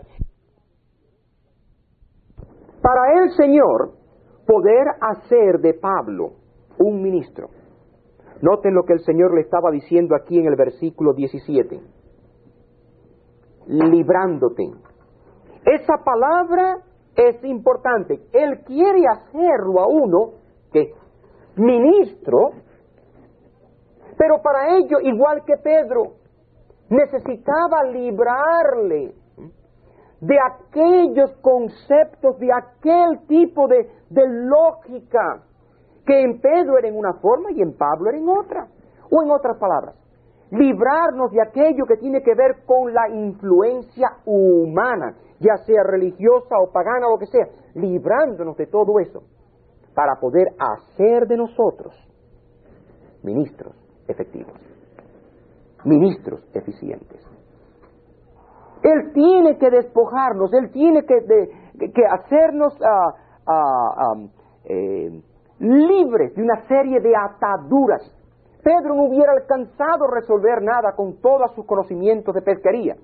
Para el Señor poder hacer de Pablo un ministro. Noten lo que el Señor le estaba diciendo aquí en el versículo diecisiete. Librándote. Esa palabra es importante. Él quiere hacerlo a uno que ministro, pero para ello, igual que Pedro, necesitaba librarle de aquellos conceptos, de aquel tipo de, de lógica que en Pedro era en una forma y en Pablo era en otra. O en otras palabras, librarnos de aquello que tiene que ver con la influencia humana, ya sea religiosa o pagana o lo que sea, librándonos de todo eso para poder hacer de nosotros ministros efectivos, ministros eficientes. Él tiene que despojarnos, Él tiene que, de, que hacernos uh, uh, um, eh, libres de una serie de ataduras. Pedro no hubiera alcanzado a resolver nada con todos sus conocimientos de pesquería.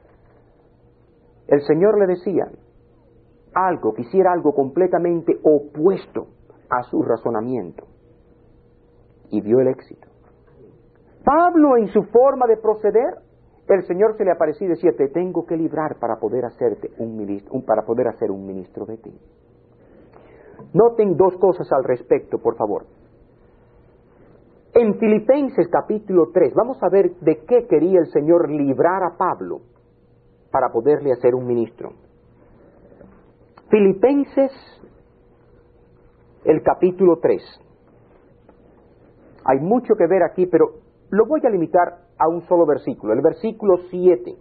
El Señor le decía algo, quisiera algo completamente opuesto a su razonamiento. Y dio el éxito. Pablo, en su forma de proceder, el Señor se le apareció y decía, te tengo que librar para poder hacerte un ministro, un, para poder hacer un ministro de ti. Noten dos cosas al respecto, por favor. En Filipenses capítulo tres, vamos a ver de qué quería el Señor librar a Pablo para poderle hacer un ministro. Filipenses el capítulo tres. Hay mucho que ver aquí, pero lo voy a limitar a un solo versículo, el versículo siete.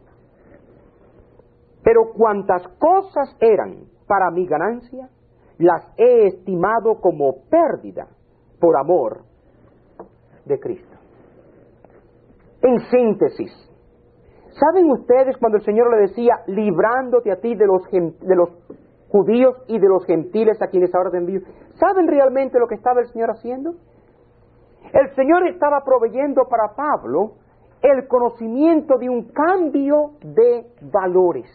Pero cuantas cosas eran para mi ganancia, las he estimado como pérdida por amor de Cristo. En síntesis, ¿saben ustedes cuando el Señor le decía, librándote a ti de los, de los judíos y de los gentiles a quienes ahora te envío? ¿Saben realmente lo que estaba el Señor haciendo? El Señor estaba proveyendo para Pablo el conocimiento de un cambio de valores.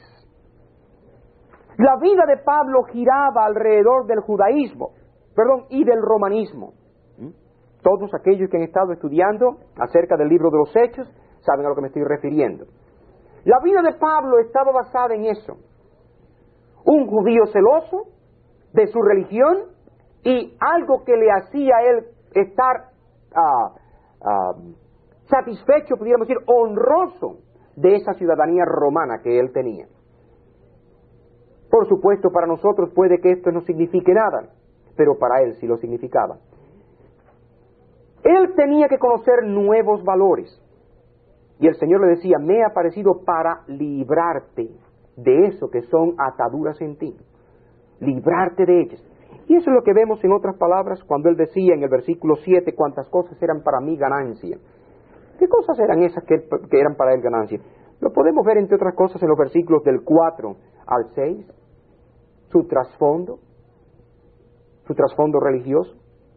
La vida de Pablo giraba alrededor del judaísmo, perdón, y del romanismo. Todos aquellos que han estado estudiando acerca del libro de los Hechos saben a lo que me estoy refiriendo. La vida de Pablo estaba basada en eso. Un judío celoso de su religión y algo que le hacía a él estar uh, uh, satisfecho, pudiéramos decir, honroso de esa ciudadanía romana que él tenía. Por supuesto, para nosotros puede que esto no signifique nada, pero para él sí lo significaba. Él tenía que conocer nuevos valores. Y el Señor le decía, me he aparecido para librarte de eso que son ataduras en ti. Librarte de ellas. Y eso es lo que vemos en otras palabras cuando Él decía en el versículo siete, cuántas cosas eran para mí ganancia. ¿Qué cosas eran esas que, que eran para Él ganancia? Lo podemos ver entre otras cosas en los versículos del cuatro al seis. Su trasfondo, su trasfondo religioso.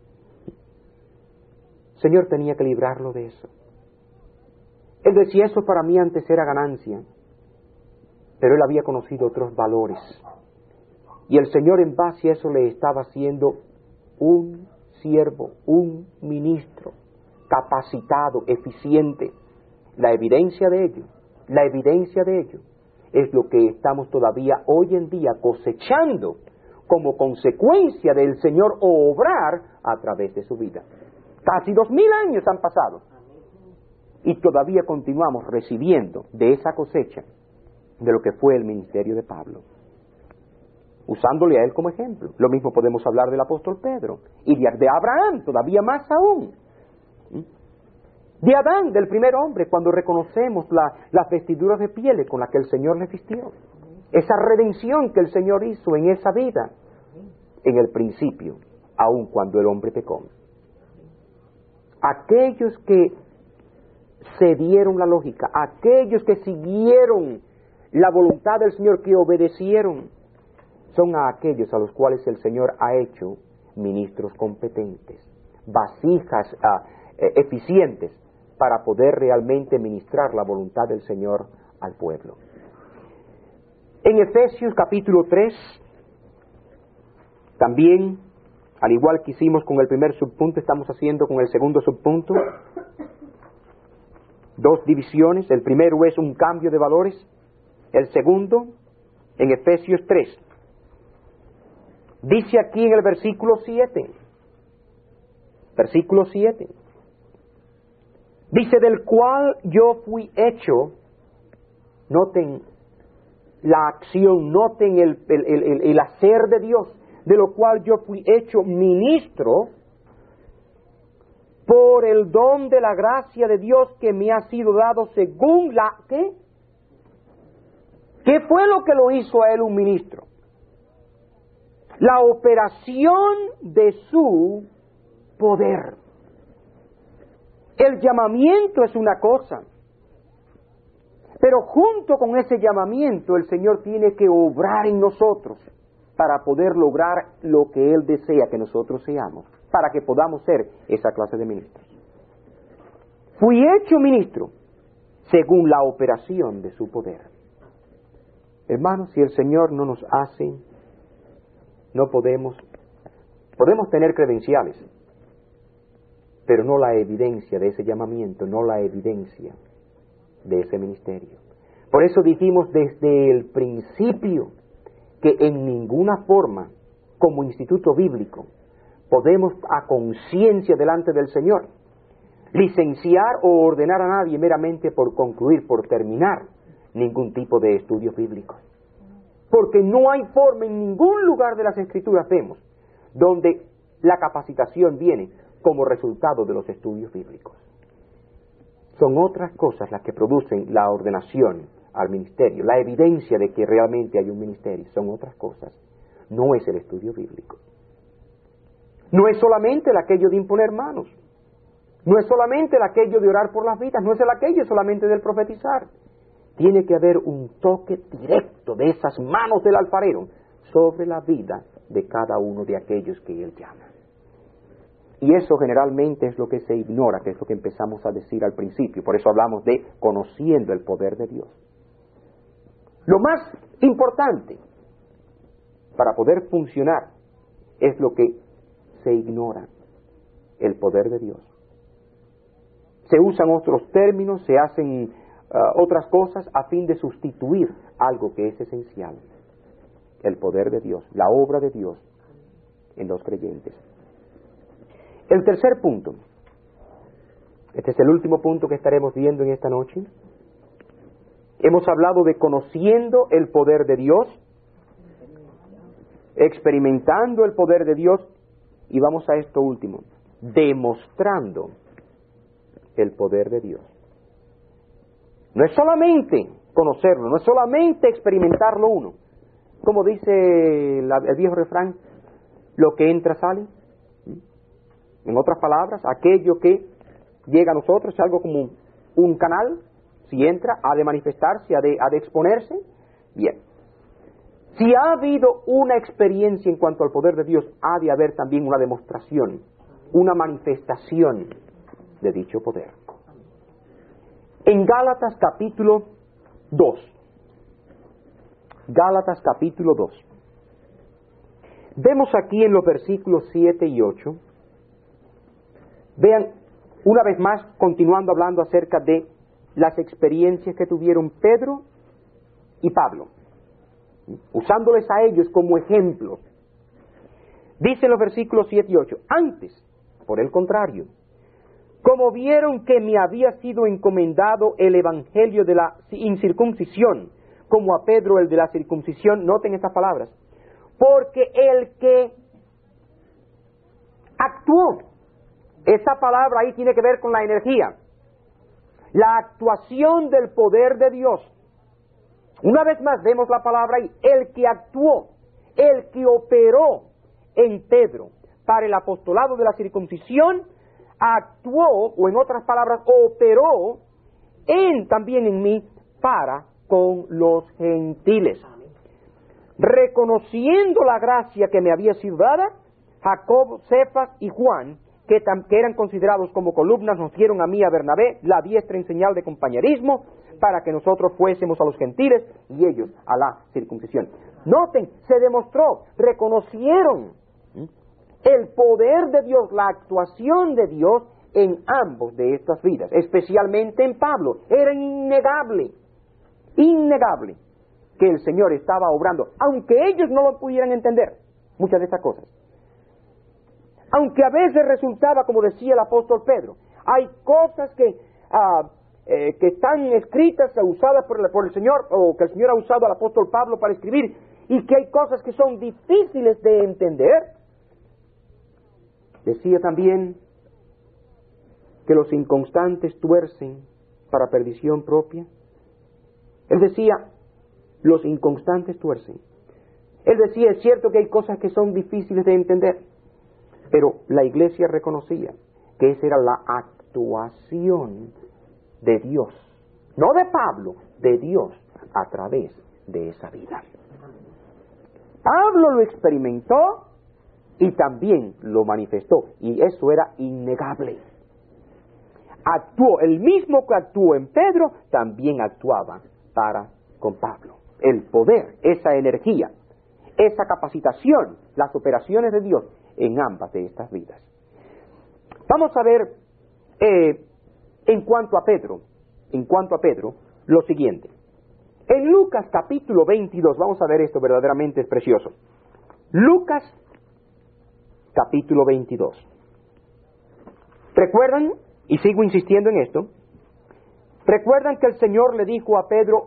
El Señor tenía que librarlo de eso. Él decía, eso para mí antes era ganancia, pero él había conocido otros valores. Y el Señor en base a eso le estaba haciendo un siervo, un ministro, capacitado, eficiente. La evidencia de ello, la evidencia de ello, es lo que estamos todavía hoy en día cosechando como consecuencia del Señor obrar a través de su vida. Casi dos mil años han pasado y todavía continuamos recibiendo de esa cosecha de lo que fue el ministerio de Pablo, usándole a él como ejemplo. Lo mismo podemos hablar del apóstol Pedro y de Abraham, todavía más aún. De Adán, del primer hombre, cuando reconocemos la, las vestiduras de pieles con las que el Señor le vistió. Esa redención que el Señor hizo en esa vida, en el principio, aun cuando el hombre pecó. Aquellos que cedieron la lógica, aquellos que siguieron la voluntad del Señor, que obedecieron, son a aquellos a los cuales el Señor ha hecho ministros competentes, vasijas uh, eficientes, para poder realmente ministrar la voluntad del Señor al pueblo. En Efesios capítulo tres, también, al igual que hicimos con el primer subpunto, estamos haciendo con el segundo subpunto, dos divisiones. El primero es un cambio de valores, el segundo, en Efesios tres. Dice aquí en el versículo siete, versículo siete, dice, del cual yo fui hecho, noten la acción, noten el, el, el, el hacer de Dios, de lo cual yo fui hecho ministro por el don de la gracia de Dios que me ha sido dado según la... ¿Qué? ¿Qué fue lo que lo hizo a él un ministro? La operación de su poder. El llamamiento es una cosa, pero junto con ese llamamiento el Señor tiene que obrar en nosotros para poder lograr lo que Él desea que nosotros seamos, para que podamos ser esa clase de ministros. Fui hecho ministro según la operación de su poder. Hermanos, si el Señor no nos hace, no podemos, podemos tener credenciales, pero no la evidencia de ese llamamiento, no la evidencia de ese ministerio. Por eso dijimos desde el principio que en ninguna forma, como instituto bíblico, podemos a conciencia delante del Señor licenciar o ordenar a nadie meramente por concluir, por terminar ningún tipo de estudios bíblicos. Porque no hay forma, en ningún lugar de las Escrituras vemos donde La capacitación viene como resultado de los estudios bíblicos. Son otras cosas las que producen la ordenación al ministerio, la evidencia de que realmente hay un ministerio. Son otras cosas. No es el estudio bíblico. No es solamente el aquello de imponer manos. No es solamente el aquello de orar por las vidas. No es el aquello solamente del profetizar. Tiene que haber un toque directo de esas manos del alfarero sobre la vida de cada uno de aquellos que él llama. Y eso generalmente es lo que se ignora, que es lo que empezamos a decir al principio. Por eso hablamos de conociendo el poder de Dios. Lo más importante para poder funcionar es lo que se ignora, el poder de Dios. Se usan otros términos, se hacen uh, otras cosas a fin de sustituir algo que es esencial. El poder de Dios, la obra de Dios en los creyentes. El tercer punto, este es el último punto que estaremos viendo en esta noche. Hemos hablado de conociendo el poder de Dios, experimentando el poder de Dios, y vamos a esto último, demostrando el poder de Dios. No es solamente conocerlo, no es solamente experimentarlo uno. Como dice la, el viejo refrán, lo que entra sale. En otras palabras, aquello que llega a nosotros es algo como un canal. Si entra, ha de manifestarse, ha de, ha de exponerse. Bien. Si ha habido una experiencia en cuanto al poder de Dios, ha de haber también una demostración, una manifestación de dicho poder. En Gálatas capítulo dos, Gálatas capítulo dos, vemos aquí en los versículos siete y ocho, vean, una vez más, continuando hablando acerca de las experiencias que tuvieron Pedro y Pablo, usándoles a ellos como ejemplos. Dice en los versículos siete y ocho, antes, por el contrario, como vieron que me había sido encomendado el evangelio de la incircuncisión, como a Pedro el de la circuncisión, noten estas palabras, porque el que actuó, esa palabra ahí tiene que ver con la energía, la actuación del poder de Dios. Una vez más vemos la palabra ahí, el que actuó, el que operó en Pedro para el apostolado de la circuncisión, actuó, o en otras palabras, operó en, también en mí para con los gentiles. Reconociendo la gracia que me había sido dada, Jacob, Cefas y Juan, que, tam, que eran considerados como columnas, nos dieron a mí, a Bernabé, la diestra en señal de compañerismo, para que nosotros fuésemos a los gentiles y ellos a la circuncisión. Noten, se demostró, reconocieron el poder de Dios, la actuación de Dios en ambos de estas vidas, especialmente en Pablo. Era innegable, innegable que el Señor estaba obrando, aunque ellos no lo pudieran entender, muchas de estas cosas. Aunque a veces resultaba, como decía el apóstol Pedro, hay cosas que, uh, eh, que están escritas, usadas por el, por el Señor, o que el Señor ha usado al apóstol Pablo para escribir, y que hay cosas que son difíciles de entender. Decía también que los inconstantes tuercen para perdición propia. Él decía, los inconstantes tuercen. Él decía, es cierto que hay cosas que son difíciles de entender, pero la iglesia reconocía que esa era la actuación de Dios, no de Pablo, de Dios a través de esa vida. Pablo lo experimentó y también lo manifestó, y eso era innegable. Actuó, el mismo que actuó en Pedro, también actuaba para con Pablo. El poder, esa energía, esa capacitación, las operaciones de Dios en ambas de estas vidas. Vamos a ver eh, en cuanto a Pedro, en cuanto a Pedro, lo siguiente. En Lucas capítulo veintidós, vamos a ver esto, verdaderamente es precioso. Lucas capítulo veintidós. ¿Recuerdan? Y sigo insistiendo en esto. ¿Recuerdan que el Señor le dijo a Pedro,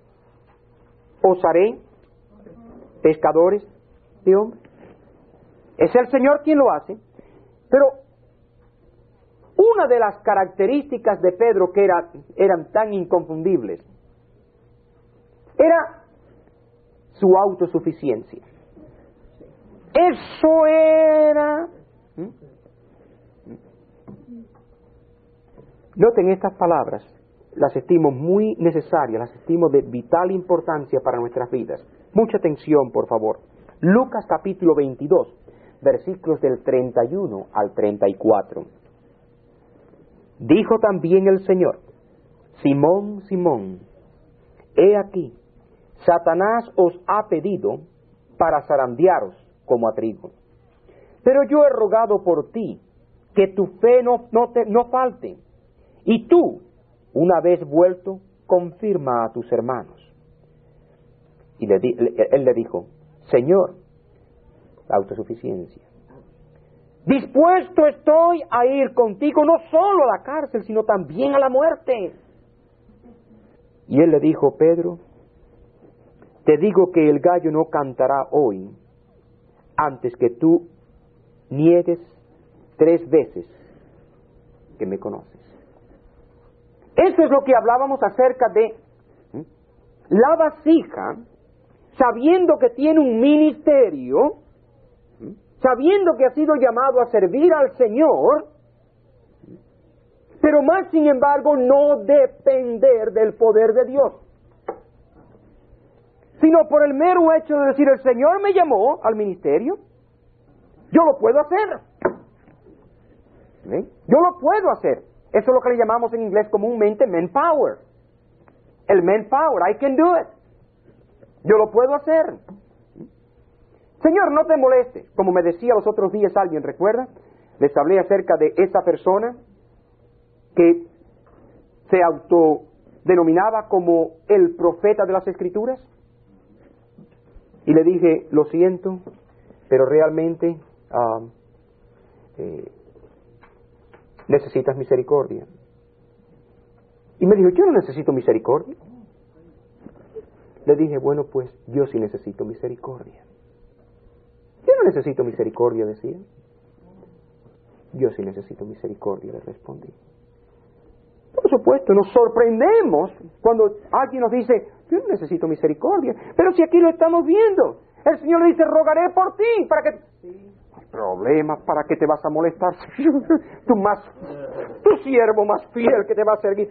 os haré pescadores de hombres? Es el Señor quien lo hace. Pero una de las características de Pedro que era, eran tan inconfundibles era su autosuficiencia. Eso era... ¿Mm? Noten estas palabras, las estimo muy necesarias, las estimo de vital importancia para nuestras vidas. Mucha atención, por favor. Lucas capítulo veintidós, versículos del treinta y uno al treinta y cuatro. Dijo también el Señor: Simón, Simón, he aquí, Satanás os ha pedido para zarandearos como a trigo. Pero yo he rogado por ti, que tu fe no, no, te, no falte. Y tú, una vez vuelto, confirma a tus hermanos. Y le di, él le dijo: Señor, la autosuficiencia, dispuesto estoy a ir contigo no solo a la cárcel, sino también a la muerte. Y él le dijo: Pedro, te digo que el gallo no cantará hoy antes que tú niegues tres veces que me conoces. Eso es lo que hablábamos acerca de ¿eh? la vasija, sabiendo que tiene un ministerio, ¿eh? sabiendo que ha sido llamado a servir al Señor, pero más sin embargo no depender del poder de Dios, sino por el mero hecho de decir: el Señor me llamó al ministerio, yo lo puedo hacer. ¿Eh? Yo lo puedo hacer. Eso es lo que le llamamos en inglés comúnmente manpower. El manpower, I can do it. Yo lo puedo hacer. Señor, no te molestes. Como me decía los otros días alguien, ¿recuerda? Les hablé acerca de esa persona que se autodenominaba como el profeta de las Escrituras. Y le dije: lo siento, pero realmente uh, eh, necesitas misericordia. Y me dijo: yo no necesito misericordia. Le dije: bueno, pues yo sí necesito misericordia. Yo no necesito misericordia, decía. Yo sí necesito misericordia, le respondí. Por supuesto, nos sorprendemos cuando alguien nos dice: yo no necesito misericordia. Pero si aquí lo estamos viendo, el Señor le dice: rogaré por ti, para que... Sí. Problemas, ¿para qué te vas a molestar? tu más, tu siervo más fiel que te va a servir.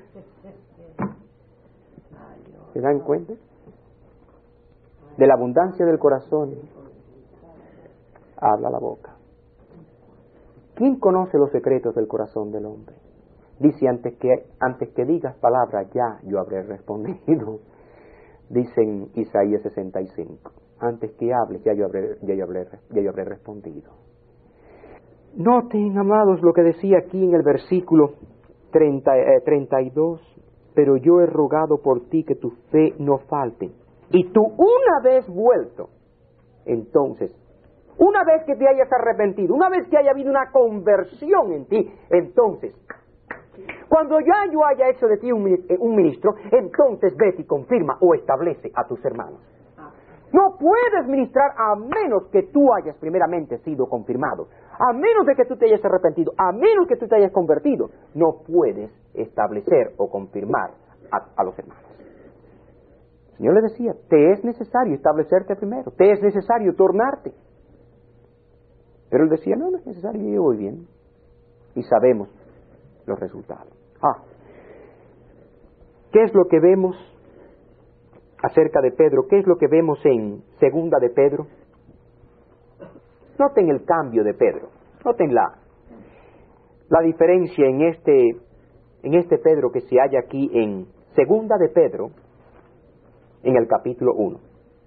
¿Se dan cuenta? De la abundancia del corazón habla la boca. ¿Quién conoce los secretos del corazón del hombre? Dice: antes que, antes que digas palabra, ya yo habré respondido. Dice en Isaías sesenta y cinco: antes que hables, ya yo habré, ya yo habré, ya yo habré respondido. Noten, amados, lo que decía aquí en el versículo treinta, eh, treinta y dos: pero yo he rogado por ti que tu fe no falte. Y tú, una vez vuelto, entonces, una vez que te hayas arrepentido, una vez que haya habido una conversión en ti, entonces, cuando ya yo haya hecho de ti un, un ministro, entonces vete y confirma o establece a tus hermanos. No puedes ministrar a menos que tú hayas primeramente sido confirmado, a menos de que tú te hayas arrepentido, a menos que tú te hayas convertido. No puedes establecer o confirmar a, a los hermanos. El Señor le decía: te es necesario establecerte primero, te es necesario tornarte. Pero él decía: no, no es necesario, yo voy bien. Y sabemos los resultados. Ah, ¿qué es lo que vemos acerca de Pedro? ¿Qué es lo que vemos en Segunda de Pedro? Noten el cambio de Pedro. Noten la, la diferencia en este, en este Pedro que se halla aquí en Segunda de Pedro, en el capítulo uno.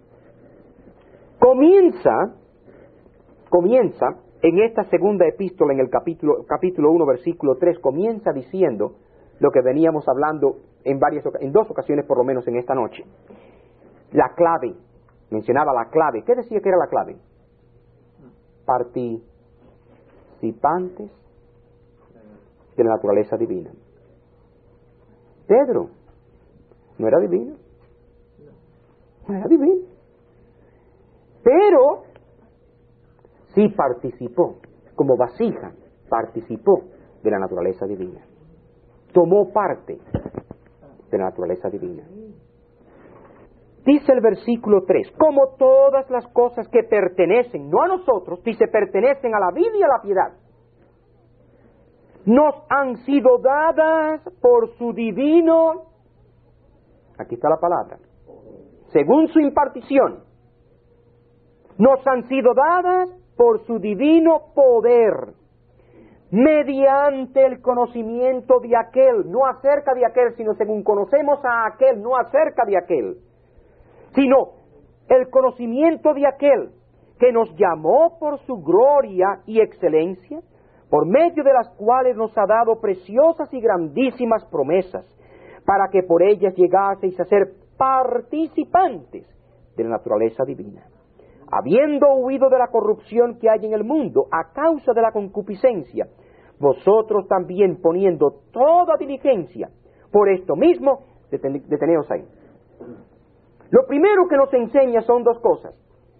Comienza, comienza en esta segunda epístola, en el capítulo, capítulo uno, versículo tres, comienza diciendo lo que veníamos hablando en varias, en dos ocasiones por lo menos en esta noche. La clave, mencionaba la clave. ¿Qué decía que era la clave? Participantes de la naturaleza divina. Pedro no era divino, no era divino, pero sí participó, como vasija, participó de la naturaleza divina. Tomó parte de la naturaleza divina. Dice el versículo tres, como todas las cosas que pertenecen, no a nosotros, dice pertenecen a la vida y a la piedad, nos han sido dadas por su divino, aquí está la palabra, según su impartición, nos han sido dadas por su divino poder, mediante el conocimiento de aquel, no acerca de aquel, sino según conocemos a aquel, no acerca de aquel, sino el conocimiento de aquel que nos llamó por su gloria y excelencia, por medio de las cuales nos ha dado preciosas y grandísimas promesas, para que por ellas llegaseis a ser participantes de la naturaleza divina, habiendo huido de la corrupción que hay en el mundo a causa de la concupiscencia, vosotros también poniendo toda diligencia por esto mismo, deten- deteneos ahí. Lo primero que nos enseña son dos cosas.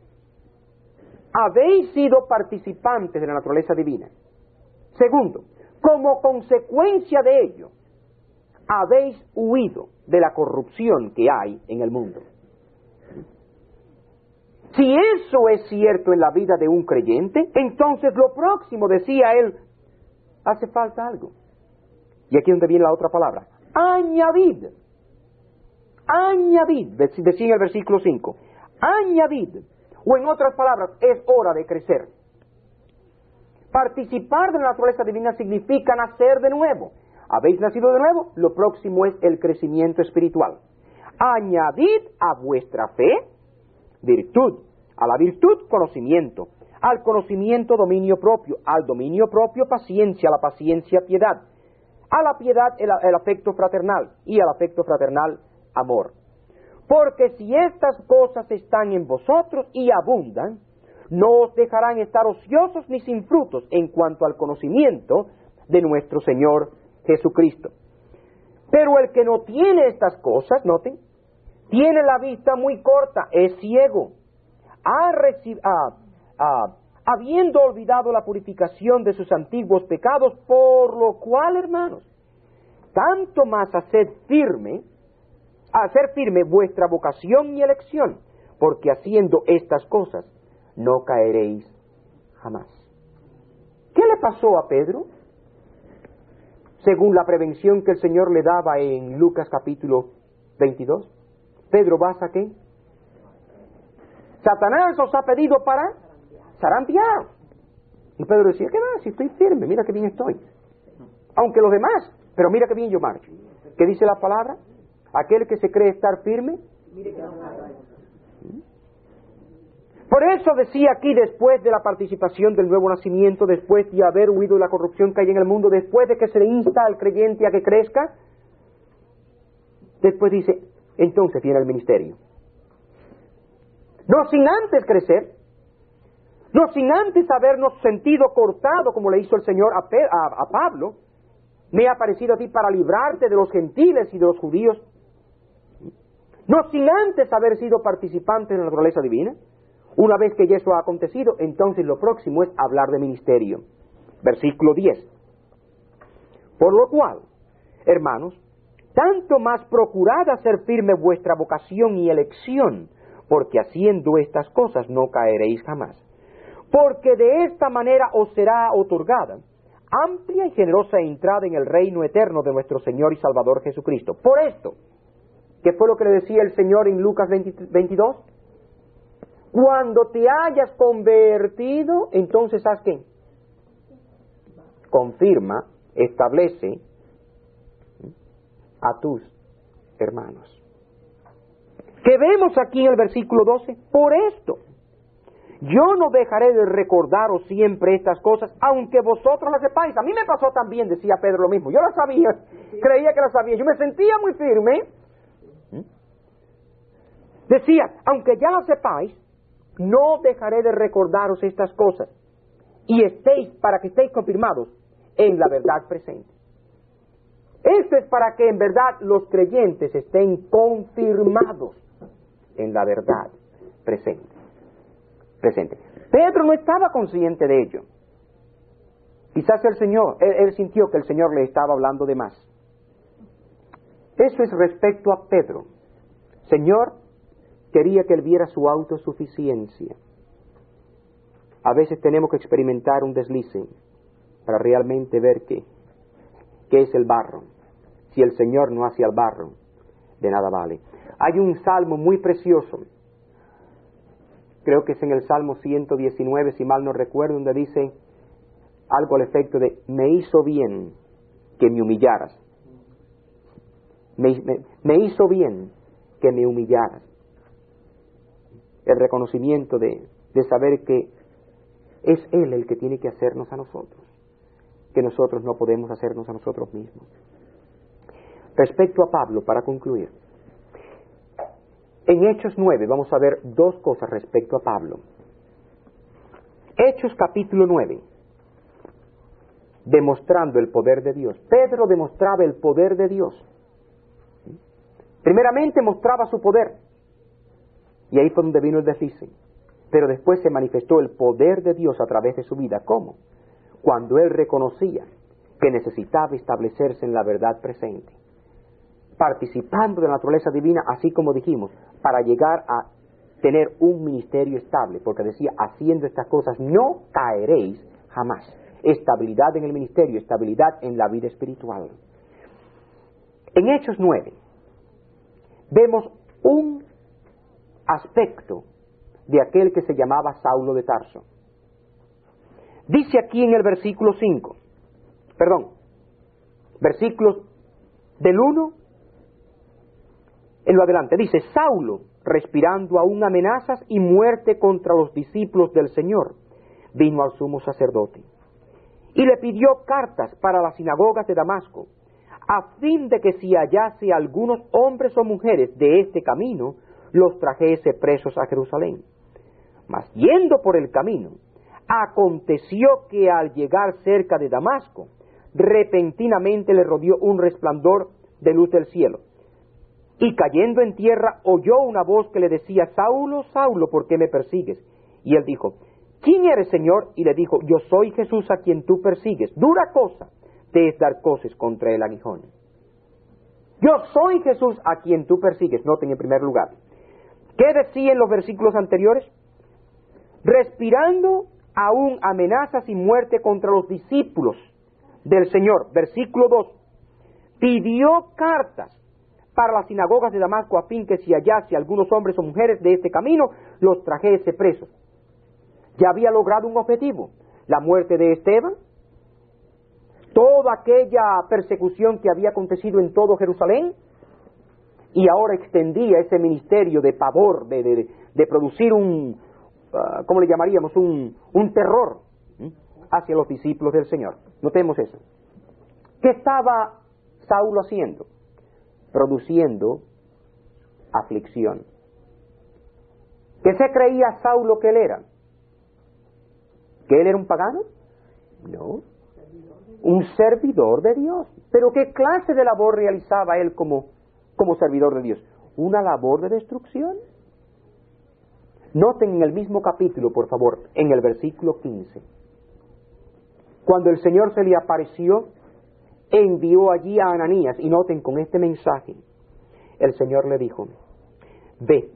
Habéis sido participantes de la naturaleza divina. Segundo, como consecuencia de ello, habéis huido de la corrupción que hay en el mundo. Si eso es cierto en la vida de un creyente, entonces lo próximo, decía él, hace falta algo. Y aquí es donde viene la otra palabra, añadid. Añadid, decía en el versículo cinco, añadid, o en otras palabras, es hora de crecer. Participar de la naturaleza divina significa nacer de nuevo. ¿Habéis nacido de nuevo? Lo próximo es el crecimiento espiritual. Añadid a vuestra fe virtud, a la virtud conocimiento, al conocimiento dominio propio, al dominio propio paciencia, a la paciencia piedad, a la piedad el, el afecto fraternal y al afecto fraternal amor. Porque si estas cosas están en vosotros y abundan, no os dejarán estar ociosos ni sin frutos en cuanto al conocimiento de nuestro Señor Jesucristo. Pero el que no tiene estas cosas, noten, tiene la vista muy corta, es ciego, ha reci- ah, ah, habiendo olvidado la purificación de sus antiguos pecados, por lo cual, hermanos, tanto más haced firme, hacer firme vuestra vocación y elección, porque haciendo estas cosas no caeréis jamás. ¿Qué le pasó a Pedro? Según la prevención que el Señor le daba en Lucas capítulo veintidós, Pedro, ¿vas a qué? Satanás os ha pedido para zarandear. Y Pedro decía, ¿qué va? Si estoy firme, mira qué bien estoy. Aunque los demás, pero mira qué bien yo marcho. ¿Qué dice la palabra? Aquel que se cree estar firme. Por eso decía aquí, después de la participación del nuevo nacimiento, después de haber huido de la corrupción que hay en el mundo, después de que se le insta al creyente a que crezca, después dice, entonces viene el ministerio. No sin antes crecer, no sin antes habernos sentido cortado, como le hizo el Señor a, Pe- a, a Pablo, me ha aparecido a ti para librarte de los gentiles y de los judíos, no sin antes haber sido participante de la naturaleza divina. Una vez que ya eso ha acontecido, entonces lo próximo es hablar de ministerio. Versículo diez. Por lo cual, hermanos, tanto más procurad hacer firme vuestra vocación y elección, porque haciendo estas cosas no caeréis jamás. Porque de esta manera os será otorgada amplia y generosa entrada en el reino eterno de nuestro Señor y Salvador Jesucristo. Por esto, ¿qué fue lo que le decía el Señor en Lucas veintidós? Cuando te hayas convertido, entonces haz qué? Confirma, establece a tus hermanos. ¿Qué vemos aquí en el versículo doce? Por esto, yo no dejaré de recordaros siempre estas cosas, aunque vosotros las sepáis. A mí me pasó también, decía Pedro lo mismo. Yo las sabía, creía que las sabía. Yo me sentía muy firme. Decía, aunque ya las sepáis, no dejaré de recordaros estas cosas, y estéis, para que estéis confirmados en la verdad presente. Esto es para que en verdad los creyentes estén confirmados en la verdad presente. presente. Pedro no estaba consciente de ello. Quizás el Señor, él, él sintió que el Señor le estaba hablando de más. Eso es respecto a Pedro. Señor quería que él viera su autosuficiencia. A veces tenemos que experimentar un deslice para realmente ver qué, qué es el barro. Si el Señor no hace al barro, de nada vale. Hay un salmo muy precioso, creo que es en el Salmo ciento diecinueve, si mal no recuerdo, donde dice algo al efecto de: me hizo bien que me humillaras. Me, me, me hizo bien que me humillaras. El reconocimiento de, de saber que es Él el que tiene que hacernos a nosotros, que nosotros no podemos hacernos a nosotros mismos. Respecto a Pablo, para concluir, en Hechos nueve vamos a ver dos cosas respecto a Pablo. Hechos capítulo nueve, demostrando el poder de Dios. Pedro demostraba el poder de Dios. Primeramente mostraba su poder, y ahí fue donde vino el deslice. Pero después se manifestó el poder de Dios a través de su vida. ¿Cómo? Cuando él reconocía que necesitaba establecerse en la verdad presente, participando de la naturaleza divina, así como dijimos, para llegar a tener un ministerio estable, porque decía: haciendo estas cosas no caeréis jamás. Estabilidad en el ministerio, estabilidad en la vida espiritual. En Hechos nueve vemos un aspecto de aquel que se llamaba Saulo de Tarso. Dice aquí en el versículo cinco, perdón, versículos del uno en lo adelante, dice: Saulo, respirando aún amenazas y muerte contra los discípulos del Señor, vino al sumo sacerdote y le pidió cartas para las sinagogas de Damasco, a fin de que si hallase algunos hombres o mujeres de este camino, los trajese presos a Jerusalén. Mas yendo por el camino, aconteció que al llegar cerca de Damasco, repentinamente le rodeó un resplandor de luz del cielo. Y cayendo en tierra, oyó una voz que le decía: Saulo, Saulo, ¿por qué me persigues? Y él dijo: ¿quién eres, Señor? Y le dijo: yo soy Jesús a quien tú persigues. Dura cosa te es dar coces contra el aguijón. Yo soy Jesús a quien tú persigues. Noten en primer lugar, ¿qué decía en los versículos anteriores? Respirando aún amenazas y muerte contra los discípulos del Señor. Versículo dos, pidió cartas para las sinagogas de Damasco, a fin que si hallase algunos hombres o mujeres de este camino, los trajese presos. Ya había logrado un objetivo: la muerte de Esteban, toda aquella persecución que había acontecido en todo Jerusalén, y ahora extendía ese ministerio de pavor, de, de, de producir un, uh, ¿cómo le llamaríamos? Un, un terror ¿eh? hacia los discípulos del Señor. Notemos eso. ¿Qué estaba Saulo haciendo? Produciendo aflicción. ¿Qué se creía Saulo que él era? ¿Que él era un pagano? No. Un servidor de Dios. ¿Pero qué clase de labor realizaba él como, como servidor de Dios? ¿Una labor de destrucción? Noten en el mismo capítulo, por favor, en el versículo quince. Cuando el Señor se le apareció, envió allí a Ananías, y noten con este mensaje, el Señor le dijo: ve,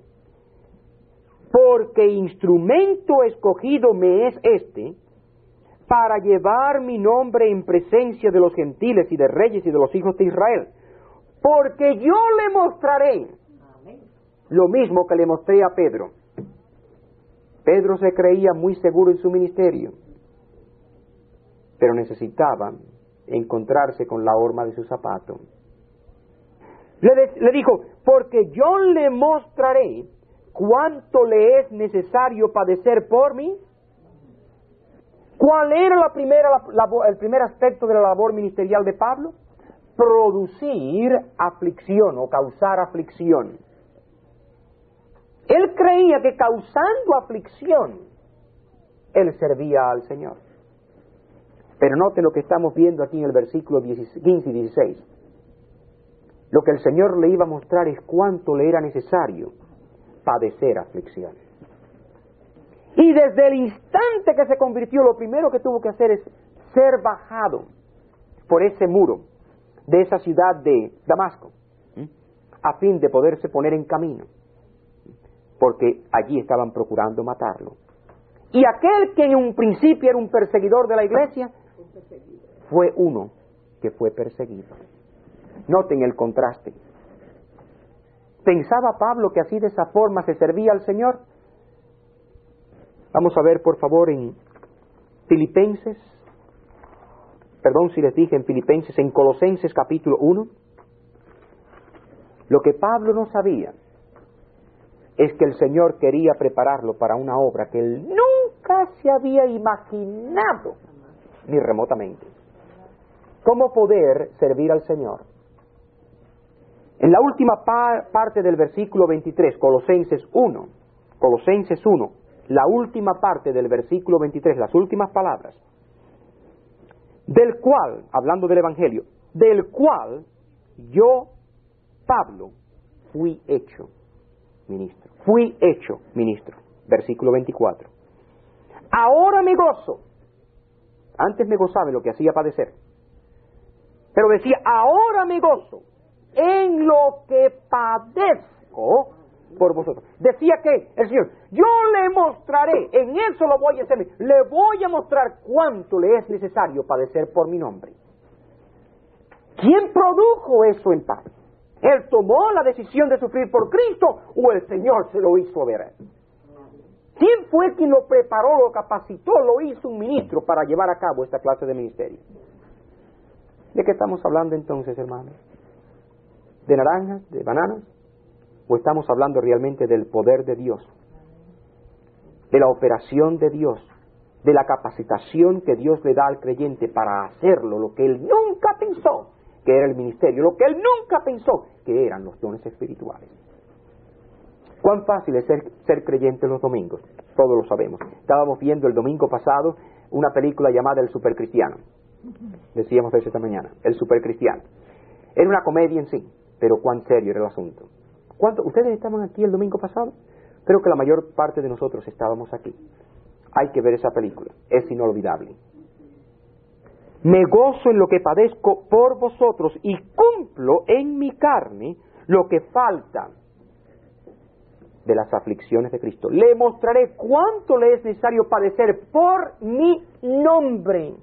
porque instrumento escogido me es este, para llevar mi nombre en presencia de los gentiles y de reyes y de los hijos de Israel, porque yo le mostraré lo mismo que le mostré a Pedro. Pedro se creía muy seguro en su ministerio, pero necesitaba encontrarse con la horma de su zapato. Le, de, le dijo: porque yo le mostraré cuánto le es necesario padecer por mí. ¿Cuál era la primera, la, la, el primer aspecto de la labor ministerial de Pablo? Producir aflicción o causar aflicción. Él creía que causando aflicción, él servía al Señor. Pero note lo que estamos viendo aquí en el versículo quince y dieciséis. Lo que el Señor le iba a mostrar es cuánto le era necesario padecer aflicción. Y desde el instante que se convirtió, lo primero que tuvo que hacer es ser bajado por ese muro de esa ciudad de Damasco, a fin de poderse poner en camino, porque allí estaban procurando matarlo. Y aquel que en un principio era un perseguidor de la iglesia, fue uno que fue perseguido. Noten el contraste. ¿Pensaba Pablo que así de esa forma se servía al Señor? Vamos a ver por favor en Filipenses, perdón si les dije en Filipenses, en Colosenses capítulo uno. Lo que Pablo no sabía es que el Señor quería prepararlo para una obra que él nunca se había imaginado, ni remotamente. ¿Cómo poder servir al Señor? En la última par- parte del versículo veintitrés, Colosenses uno, Colosenses uno, la última parte del versículo veintitrés, las últimas palabras, del cual, hablando del Evangelio, del cual yo, Pablo, fui hecho ministro. Fui hecho ministro. Versículo veinticuatro. Ahora me gozo. Antes me gozaba en lo que hacía padecer. Pero decía, ahora me gozo en lo que padezco por vosotros. Decía que el Señor, yo le mostraré, en eso lo voy a hacer, le voy a mostrar cuánto le es necesario padecer por mi nombre. ¿Quién produjo eso en Pablo? ¿Él tomó la decisión de sufrir por Cristo o el Señor se lo hizo ver? ¿Quién fue quien lo preparó, lo capacitó, lo hizo un ministro para llevar a cabo esta clase de ministerio? ¿De qué estamos hablando entonces, hermanos? ¿De naranjas? ¿De bananas? ¿O estamos hablando realmente del poder de Dios? De la operación de Dios, de la capacitación que Dios le da al creyente para hacerlo, lo que él nunca pensó que era el ministerio, lo que él nunca pensó que eran los dones espirituales. ¿Cuán fácil es ser, ser creyente los domingos? Todos lo sabemos. Estábamos viendo el domingo pasado una película llamada El Supercristiano. Decíamos eso esta mañana, El Supercristiano. Era una comedia en sí, pero cuán serio era el asunto. ¿Cuánto? ¿Ustedes estaban aquí el domingo pasado? Creo que la mayor parte de nosotros estábamos aquí. Hay que ver esa película, es inolvidable. Me gozo en lo que padezco por vosotros y cumplo en mi carne lo que falta de las aflicciones de Cristo. Le mostraré cuánto le es necesario padecer por mi nombre.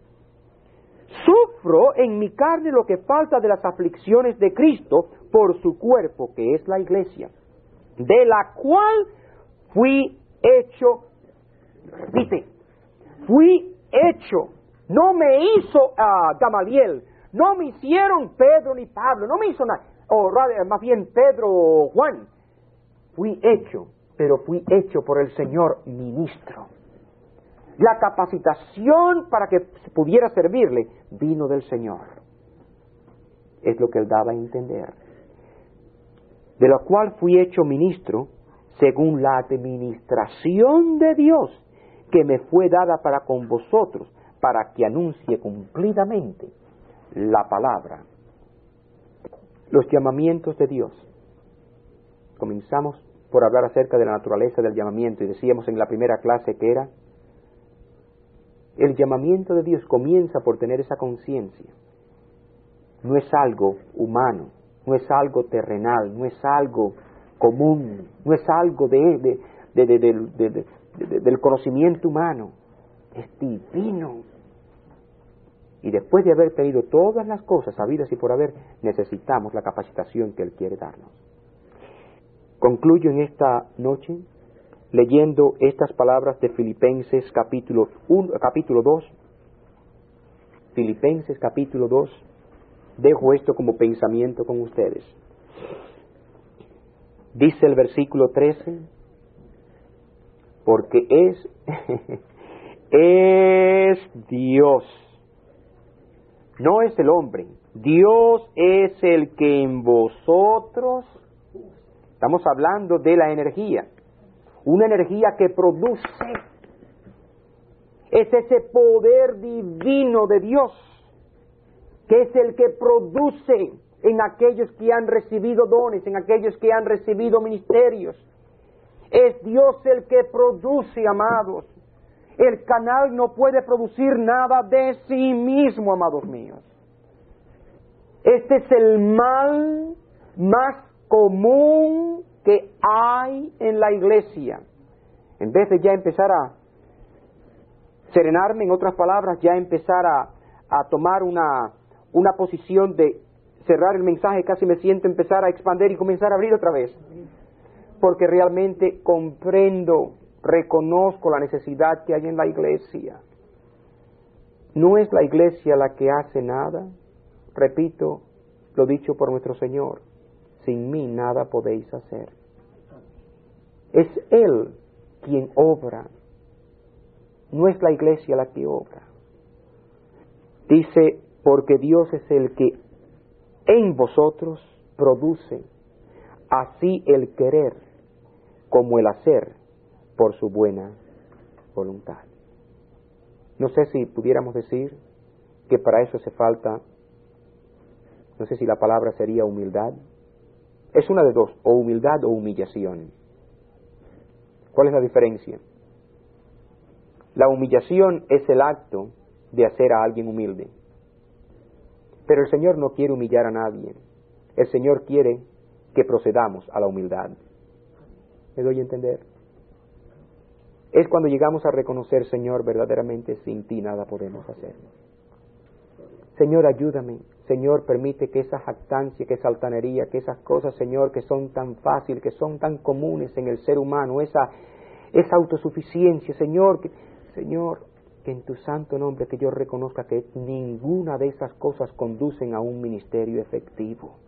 Sufro en mi carne lo que falta de las aflicciones de Cristo por su cuerpo, que es la iglesia, de la cual fui hecho, repite, fui hecho. No me hizo uh, Gamaliel, no me hicieron Pedro ni Pablo, no me hizo nada, o más bien Pedro o Juan. Fui hecho, pero fui hecho por el Señor ministro. La capacitación para que pudiera servirle vino del Señor. Es lo que él daba a entender. De lo cual fui hecho ministro según la administración de Dios que me fue dada para con vosotros, para que anuncie cumplidamente la palabra. Los llamamientos de Dios. Comenzamos por hablar acerca de la naturaleza del llamamiento y decíamos en la primera clase que era el llamamiento de Dios comienza por tener esa conciencia. No es algo humano, no es algo terrenal, no es algo común, no es algo de, de, de, de, de, de, de, de del conocimiento humano. Es divino. Y después de haber tenido todas las cosas habidas y por haber, necesitamos la capacitación que Él quiere darnos. Concluyo en esta noche leyendo estas palabras de Filipenses capítulo uno, capítulo dos. Filipenses capítulo dos. Dejo esto como pensamiento con ustedes. Dice el versículo trece, porque es, es Dios, no es el hombre, Dios es el que en vosotros, estamos hablando de la energía, una energía que produce, es ese poder divino de Dios, que es el que produce en aquellos que han recibido dones, en aquellos que han recibido ministerios. Es Dios el que produce, amados. El canal no puede producir nada de sí mismo, amados míos. Este es el mal más común que hay en la iglesia. En vez de ya empezar a serenarme, en otras palabras, ya empezar a, a tomar una, una posición de cerrar el mensaje, casi me siento empezar a expandir y comenzar a abrir otra vez. Porque realmente comprendo, reconozco la necesidad que hay en la iglesia. No es la iglesia la que hace nada. Repito lo dicho por nuestro Señor: sin mí nada podéis hacer. Es Él quien obra, no es la iglesia la que obra. Dice, porque Dios es el que en vosotros produce así el querer como el hacer por su buena voluntad. No sé si pudiéramos decir que para eso hace falta, no sé si la palabra sería humildad. Es una de dos, o humildad o humillación. ¿Cuál es la diferencia? La humillación es el acto de hacer a alguien humilde. Pero el Señor no quiere humillar a nadie. El Señor quiere que procedamos a la humildad. ¿Me doy a entender? Es cuando llegamos a reconocer: Señor, verdaderamente sin ti nada podemos hacer. Señor, ayúdame. Señor, permite que esa jactancia, que esa altanería, que esas cosas, Señor, que son tan fáciles, que son tan comunes en el ser humano, esa, esa autosuficiencia, Señor, que, Señor, que en tu santo nombre que yo reconozca que ninguna de esas cosas conducen a un ministerio efectivo.